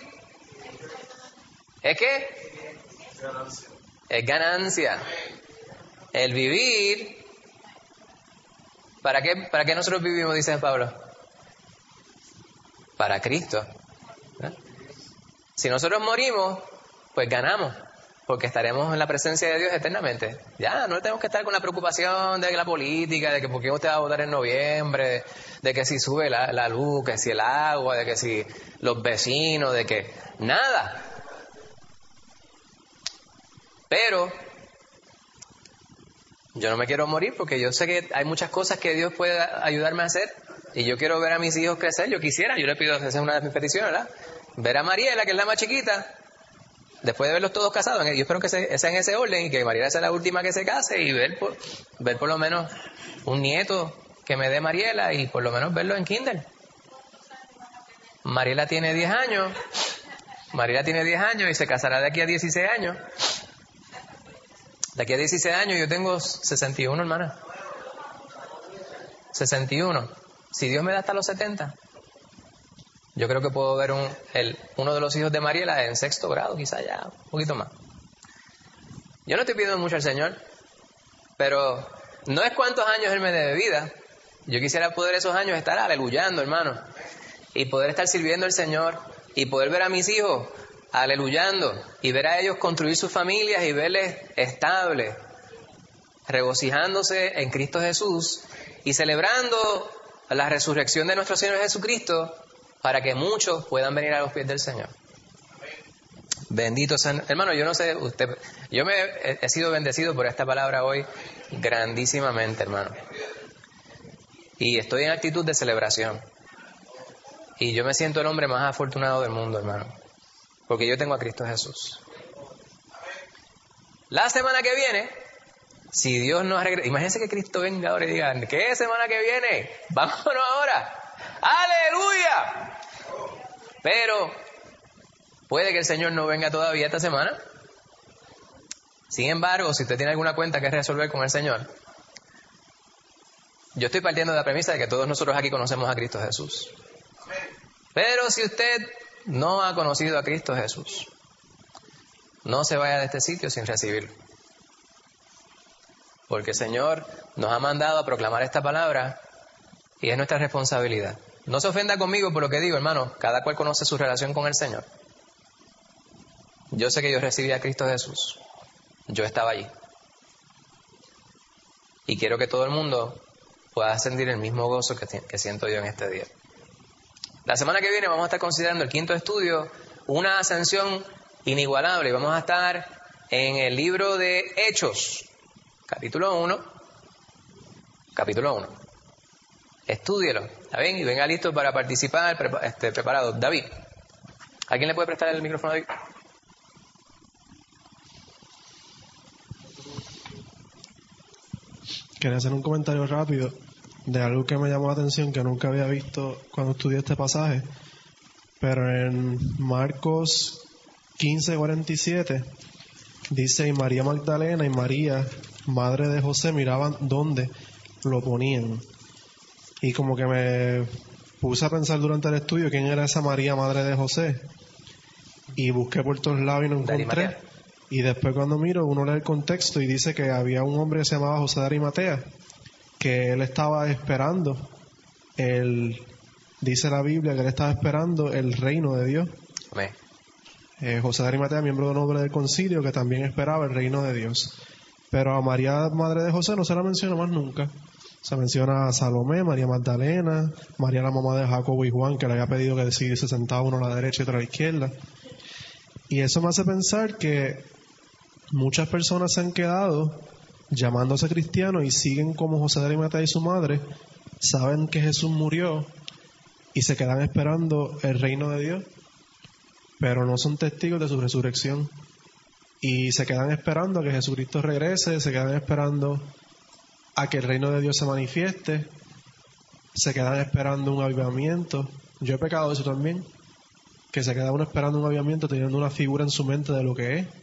es que es ganancia. El vivir, ¿para qué, para qué nosotros vivimos? Dice Pablo. Para Cristo. ¿Eh? Si nosotros morimos, pues ganamos, porque estaremos en la presencia de Dios eternamente. Ya, no tenemos que estar con la preocupación de la política, de que por qué usted va a votar en noviembre, de que si sube la, la luz, que si el agua, de que si los vecinos, de que... Nada. Pero yo no me quiero morir porque yo sé que hay muchas cosas que Dios puede ayudarme a hacer y yo quiero ver a mis hijos crecer. Yo quisiera, yo le pido, esa es una de mis peticiones, ¿verdad? Ver a Mariela, que es la más chiquita, después de verlos todos casados, yo espero que sea en ese orden y que Mariela sea la última que se case y ver por, ver por lo menos un nieto que me dé Mariela y por lo menos verlo en kinder. Mariela tiene diez años, Mariela tiene diez años y se casará de aquí a dieciséis años. De aquí a dieciséis años yo tengo sesenta y uno, hermana. sesenta y uno. Si Dios me da hasta los setenta, yo creo que puedo ver un, el, uno de los hijos de Mariela en sexto grado, quizá ya un poquito más. Yo no estoy pidiendo mucho al Señor, pero no es cuántos años Él me dé de vida. Yo quisiera poder esos años estar aleluyando, hermano, y poder estar sirviendo al Señor, y poder ver a mis hijos aleluyando, y ver a ellos construir sus familias y verles estables, regocijándose en Cristo Jesús y celebrando la resurrección de nuestro Señor Jesucristo, para que muchos puedan venir a los pies del Señor. Bendito sea, hermano, yo no sé, usted, yo me he, he sido bendecido por esta palabra hoy grandísimamente, hermano. Y estoy en actitud de celebración. Y yo me siento el hombre más afortunado del mundo, hermano. Porque yo tengo a Cristo Jesús. La semana que viene, si Dios nos regresa, imagínense que Cristo venga ahora y diga, ¿qué semana que viene? Vámonos ahora. ¡Aleluya! Pero puede que el Señor no venga todavía esta semana. Sin embargo, si usted tiene alguna cuenta que resolver con el Señor, yo estoy partiendo de la premisa de que todos nosotros aquí conocemos a Cristo Jesús. Pero si usted no ha conocido a Cristo Jesús, no se vaya de este sitio sin recibirlo. Porque el Señor nos ha mandado a proclamar esta palabra y es nuestra responsabilidad. No se ofenda conmigo por lo que digo, hermano. Cada cual conoce su relación con el Señor. Yo sé que yo recibí a Cristo Jesús. Yo estaba allí. Y quiero que todo el mundo pueda sentir el mismo gozo que, que siento yo en este día. La semana que viene vamos a estar considerando el quinto estudio, una ascensión inigualable. Vamos a estar en el libro de Hechos, capítulo uno. Capítulo uno. Estúdielo, ¿está bien? Y venga listo para participar, prepa- este, preparado. David, ¿a quién le puede prestar el micrófono, David? Quería hacer un comentario rápido de algo que me llamó la atención, que nunca había visto cuando estudié este pasaje. Pero en Marcos quince cuarenta y siete dice, y María Magdalena y María, madre de José, miraban dónde lo ponían. Y como que me, puse a pensar durante el estudio quién era esa María, madre de José, y busqué por todos lados y no encontré. Y después cuando miro, uno lee el contexto y dice que había un hombre que se llamaba José de Arimatea, que él estaba esperando, el, dice la Biblia que él estaba esperando el reino de Dios. Amén. Eh, José de Arimatea, miembro de noble del concilio, que también esperaba el reino de Dios. Pero a María, madre de José, no se la menciona más nunca. Se menciona a Salomé, María Magdalena, María la mamá de Jacobo y Juan, que le había pedido que si se sentaba uno a la derecha y otro a la izquierda. Y eso me hace pensar que muchas personas se han quedado llamándose cristianos y siguen como José de Arimatea y su madre, saben que Jesús murió y se quedan esperando el reino de Dios, pero no son testigos de su resurrección. Y se quedan esperando a que Jesucristo regrese, se quedan esperando a que el reino de Dios se manifieste, se quedan esperando un avivamiento. Yo he pecado de eso también, que se queda uno esperando un avivamiento teniendo una figura en su mente de lo que es.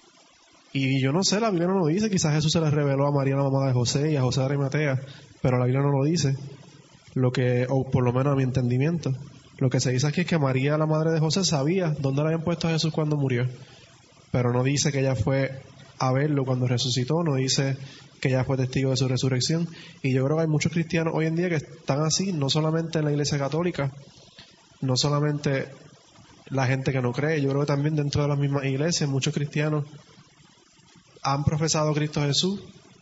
Y yo no sé, la Biblia no lo dice, quizás Jesús se le reveló a María la mamá de José y a José de Arimatea, pero la Biblia no lo dice, lo que, o por lo menos a mi entendimiento. Lo que se dice aquí es que María, la madre de José, sabía dónde le habían puesto a Jesús cuando murió, pero no dice que ella fue a verlo cuando resucitó, no dice que ella fue testigo de su resurrección. Y yo creo que hay muchos cristianos hoy en día que están así, no solamente en la Iglesia Católica, no solamente la gente que no cree, yo creo que también dentro de las mismas iglesias muchos cristianos han profesado a Cristo Jesús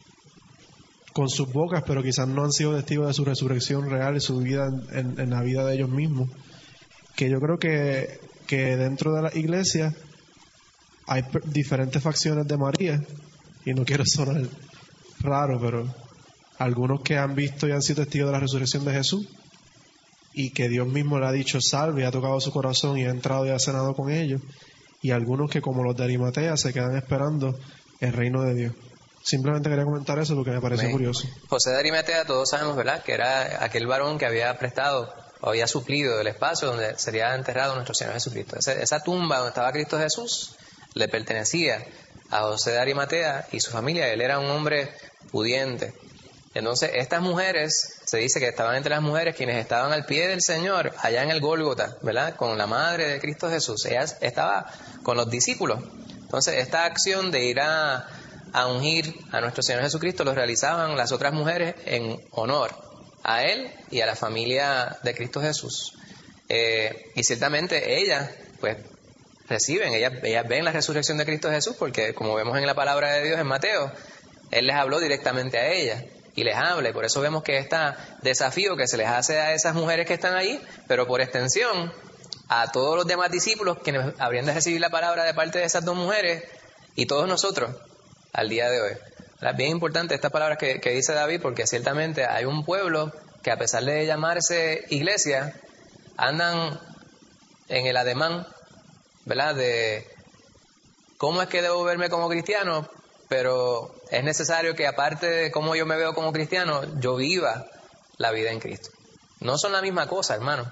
con sus bocas, pero quizás no han sido testigos de su resurrección real y su vida en, en, en la vida de ellos mismos. Que yo creo que, que dentro de la iglesia hay p- diferentes facciones de María, y no quiero sonar raro, pero algunos que han visto y han sido testigos de la resurrección de Jesús, y que Dios mismo le ha dicho salve, y ha tocado su corazón y ha entrado y ha cenado con ellos, y algunos que, como los de Arimatea, se quedan esperando el reino de Dios. Simplemente quería comentar eso porque me parece Amén. curioso. José de Arimatea, todos sabemos, ¿verdad?, que era aquel varón que había prestado o había suplido el espacio donde sería enterrado nuestro Señor Jesucristo. Esa, esa tumba donde estaba Cristo Jesús le pertenecía a José de Arimatea y su familia. Él era un hombre pudiente. Entonces, estas mujeres, se dice que estaban entre las mujeres quienes estaban al pie del Señor, allá en el Gólgota, ¿verdad?, con la madre de Cristo Jesús. Ella estaba con los discípulos. Entonces, esta acción de ir a, a ungir a nuestro Señor Jesucristo lo realizaban las otras mujeres en honor a Él y a la familia de Cristo Jesús. Eh, y ciertamente ellas, pues, reciben, ellas, ellas ven la resurrección de Cristo Jesús, porque como vemos en la palabra de Dios en Mateo, Él les habló directamente a ellas y les habla, y por eso vemos que este desafío que se les hace a esas mujeres que están allí, pero por extensión a todos los demás discípulos quienes habrían de recibir la palabra de parte de esas dos mujeres, y todos nosotros al día de hoy. Es bien importante estas palabras que, que dice David, porque ciertamente hay un pueblo que, a pesar de llamarse iglesia, andan en el ademán, ¿verdad?, de cómo es que debo verme como cristiano, pero es necesario que, aparte de cómo yo me veo como cristiano, yo viva la vida en Cristo. No son la misma cosa, hermano.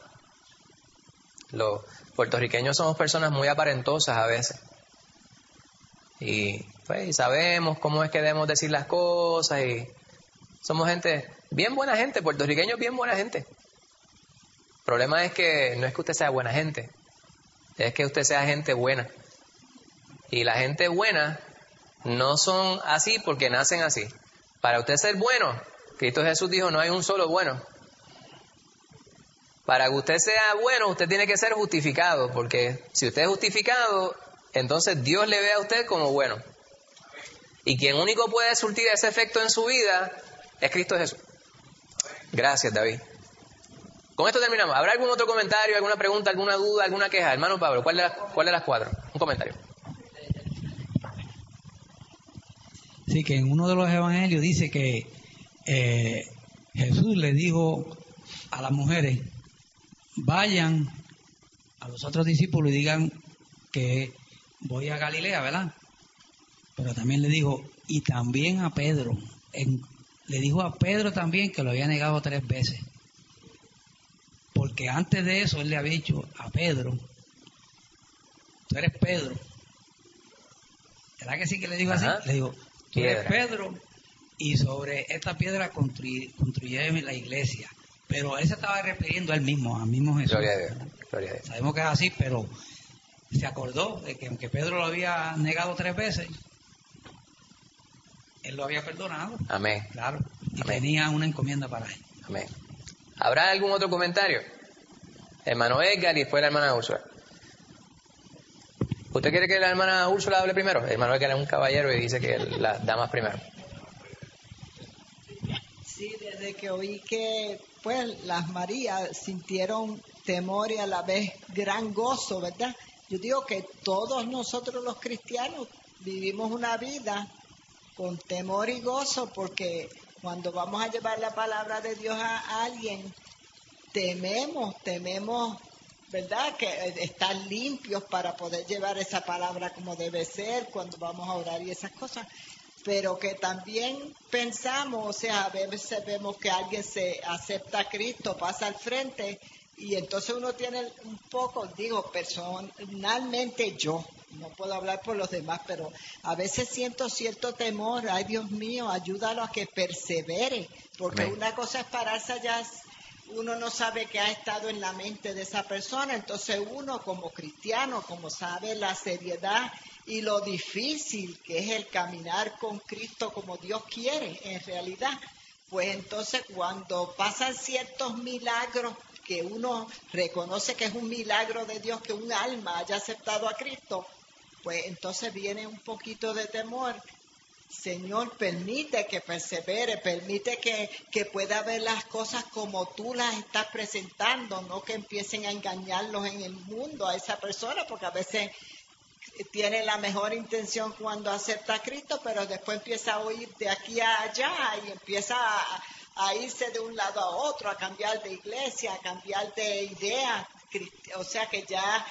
Los puertorriqueños somos personas muy aparentosas a veces. Y pues y sabemos cómo es que debemos decir las cosas, y somos gente, bien buena gente, puertorriqueños bien buena gente. El problema es que no es que usted sea buena gente, es que usted sea gente buena. Y la gente buena no son así porque nacen así. Para usted ser bueno, Cristo Jesús dijo, no hay un solo bueno. Para que usted sea bueno, usted tiene que ser justificado, porque si usted es justificado, entonces Dios le ve a usted como bueno. Y quien único puede surtir ese efecto en su vida es Cristo Jesús. Gracias, David. Con esto terminamos. ¿Habrá algún otro comentario, alguna pregunta, alguna duda, alguna queja? Hermano Pablo, ¿cuál de las, cuál de las cuatro? Un comentario. Sí, que en uno de los evangelios dice que eh, Jesús le dijo a las mujeres, vayan a los otros discípulos y digan que voy a Galilea, ¿verdad? Pero también le dijo, y también a Pedro, en, le dijo a Pedro también que lo había negado tres veces. Porque antes de eso él le había dicho a Pedro, tú eres Pedro. ¿Verdad que sí que le dijo así? Ajá. Le digo, tú eres Pedro, y sobre esta piedra construy, construiré la iglesia, Pero él se estaba refiriendo a él mismo, al mismo Jesús. Gloria a Dios, gloria a Dios. Sabemos que es así, pero se acordó de que aunque Pedro lo había negado tres veces, él lo había perdonado. Amén. Claro. Y Amén. tenía una encomienda para él. Amén. ¿Habrá algún otro comentario? Hermano Edgar y después la hermana Úrsula. ¿Usted quiere que la hermana Úrsula hable primero? El hermano Edgar es un caballero y dice que las damas primero. Sí, desde que oí que pues las Marías sintieron temor y a la vez gran gozo, ¿verdad? Yo digo que todos nosotros los cristianos vivimos una vida con temor y gozo porque cuando vamos a llevar la palabra de Dios a alguien, tememos, tememos, ¿verdad? Que estar limpios para poder llevar esa palabra como debe ser cuando vamos a orar y esas cosas. Pero que también pensamos, o sea, a veces vemos que alguien se acepta a Cristo, pasa al frente y entonces uno tiene un poco, digo, personalmente yo, no puedo hablar por los demás, pero a veces siento cierto temor, ay Dios mío, ayúdalo a que persevere, porque Amén. Una cosa es pararse allá, uno no sabe qué ha estado en la mente de esa persona, entonces uno como cristiano, como sabe la seriedad y lo difícil que es el caminar con Cristo como Dios quiere en realidad, pues entonces cuando pasan ciertos milagros que uno reconoce que es un milagro de Dios que un alma haya aceptado a Cristo, pues entonces viene un poquito de temor. Señor, permite que persevere, permite que, que pueda ver las cosas como tú las estás presentando, no que empiecen a engañarlos en el mundo a esa persona, porque a veces tiene la mejor intención cuando acepta a Cristo, pero después empieza a oír de aquí a allá y empieza a, a irse de un lado a otro, a cambiar de iglesia, a cambiar de idea, o sea que ya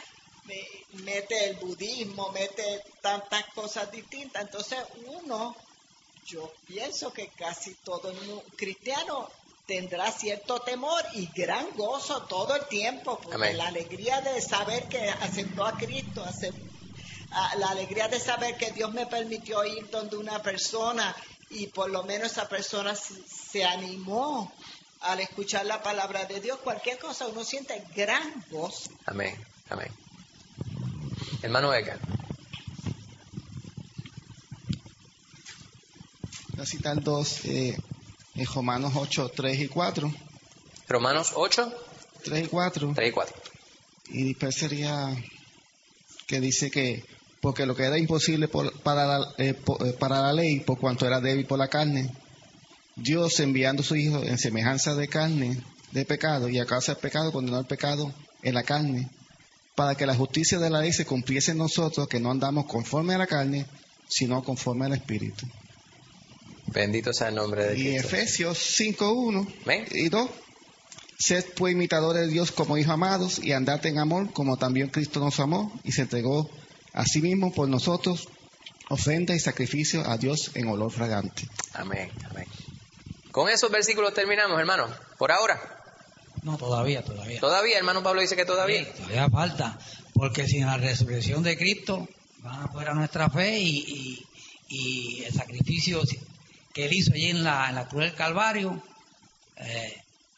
mete el budismo, mete tantas cosas distintas. Entonces uno, yo pienso que casi todo el mundo, cristiano tendrá cierto temor y gran gozo todo el tiempo, porque Amén. La alegría de saber que aceptó a Cristo, aceptó, la alegría de saber que Dios me permitió ir donde una persona y por lo menos esa persona se, se animó al escuchar la palabra de Dios, cualquier cosa uno siente gran gozo. Amén, amén. Hermano Edgar. Voy a citar dos, eh, en Romanos ocho, tres y cuatro. Romanos ocho, tres y cuatro. tres y cuatro. Y después sería que dice que porque lo que era imposible por, para, la, eh, por, para la ley, por cuanto era débil por la carne, Dios enviando a su Hijo en semejanza de carne, de pecado, y a causa del pecado condenó el pecado en la carne, para que la justicia de la ley se cumpliese en nosotros, que no andamos conforme a la carne, sino conforme al Espíritu. Bendito sea el nombre de Cristo. Y Efesios cinco, uno y dos. Sed pues imitadores de Dios como hijos amados, y andad en amor, como también Cristo nos amó, y se entregó a sí mismo por nosotros, ofrenda y sacrificio a Dios en olor fragante. Amén, amén. Con esos versículos terminamos, hermano, por ahora. No, todavía, todavía. Todavía, hermano Pablo dice que todavía. Sí, todavía falta, porque sin la resurrección de Cristo van a fuera nuestra fe y, y, y el sacrificio que él hizo allí en la, en la cruz del Calvario, eh,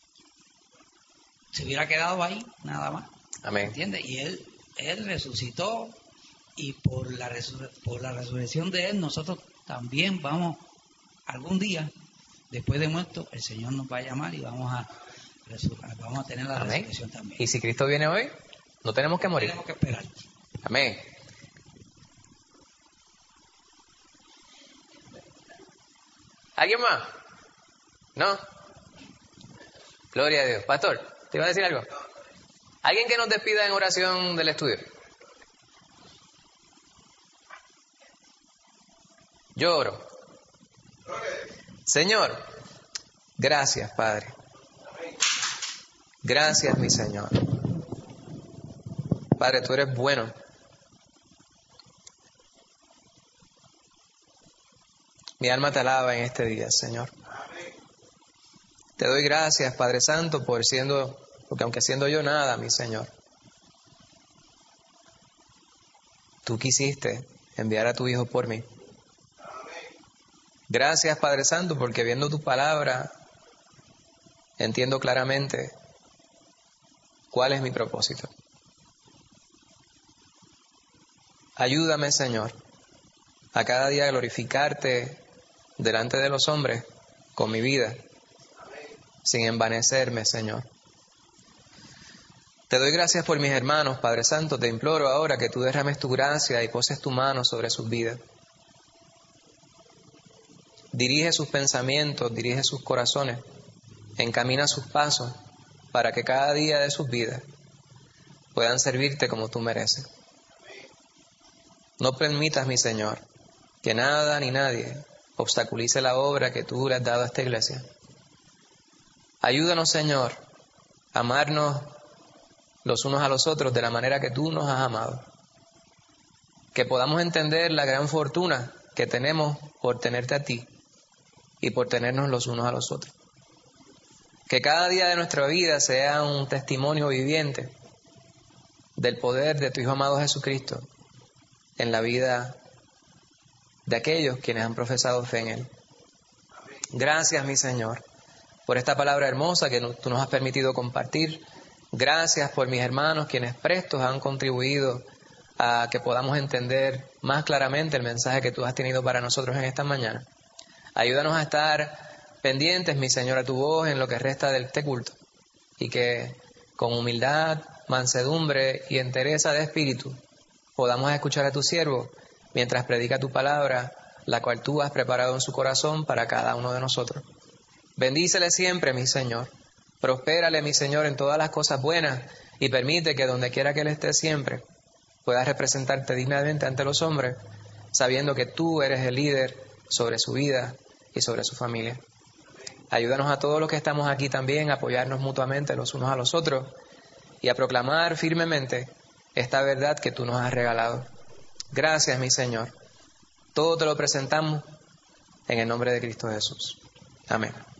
se hubiera quedado ahí, nada más. Amén. ¿Entiendes? Y él, él resucitó, y por la, resur- por la resurrección de él, nosotros también vamos, algún día, después de muerto, el Señor nos va a llamar y vamos a, resur- vamos a tener la Amén. resurrección también. Y si Cristo viene hoy, no tenemos que morir. Tenemos que esperar. Amén. ¿Alguien más? ¿No? Gloria a Dios. Pastor, ¿te iba a decir algo? ¿Alguien que nos despida en oración del estudio? Yo oro. Señor, gracias, Padre. Gracias, mi Señor. Padre, tú eres bueno. Mi alma te alaba en este día, Señor. Te doy gracias, Padre Santo, por siendo, porque aunque siendo yo nada, mi Señor, tú quisiste enviar a tu Hijo por mí. Gracias, Padre Santo, porque viendo tu palabra entiendo claramente cuál es mi propósito. Ayúdame, Señor, a cada día glorificarte delante de los hombres con mi vida, sin envanecerme, Señor. Te doy gracias por mis hermanos, Padre Santo. Te imploro ahora que tú derrames tu gracia y poses tu mano sobre sus vidas. Dirige sus pensamientos, dirige sus corazones, encamina sus pasos para que cada día de sus vidas puedan servirte como tú mereces. No permitas, mi Señor, que nada ni nadie obstaculice la obra que tú le has dado a esta iglesia. Ayúdanos, Señor, a amarnos los unos a los otros de la manera que tú nos has amado. Que podamos entender la gran fortuna que tenemos por tenerte a ti y por tenernos los unos a los otros. Que cada día de nuestra vida sea un testimonio viviente del poder de tu Hijo amado Jesucristo en la vida de aquellos quienes han profesado fe en Él. Gracias, mi Señor, por esta palabra hermosa que tú nos has permitido compartir. Gracias por mis hermanos quienes prestos han contribuido a que podamos entender más claramente el mensaje que tú has tenido para nosotros en esta mañana. Ayúdanos a estar pendientes, mi Señor, a tu voz en lo que resta de este culto, y que con humildad, mansedumbre y entereza de espíritu podamos escuchar a tu siervo mientras predica tu palabra, la cual tú has preparado en su corazón para cada uno de nosotros. Bendícele siempre, mi Señor. Prospérale, mi Señor, en todas las cosas buenas, y permite que donde quiera que Él esté siempre pueda representarte dignamente ante los hombres, sabiendo que tú eres el líder sobre su vida y sobre su familia. Ayúdanos a todos los que estamos aquí también a apoyarnos mutuamente los unos a los otros y a proclamar firmemente esta verdad que tú nos has regalado. Gracias, mi Señor. Todo te lo presentamos en el nombre de Cristo Jesús. Amén.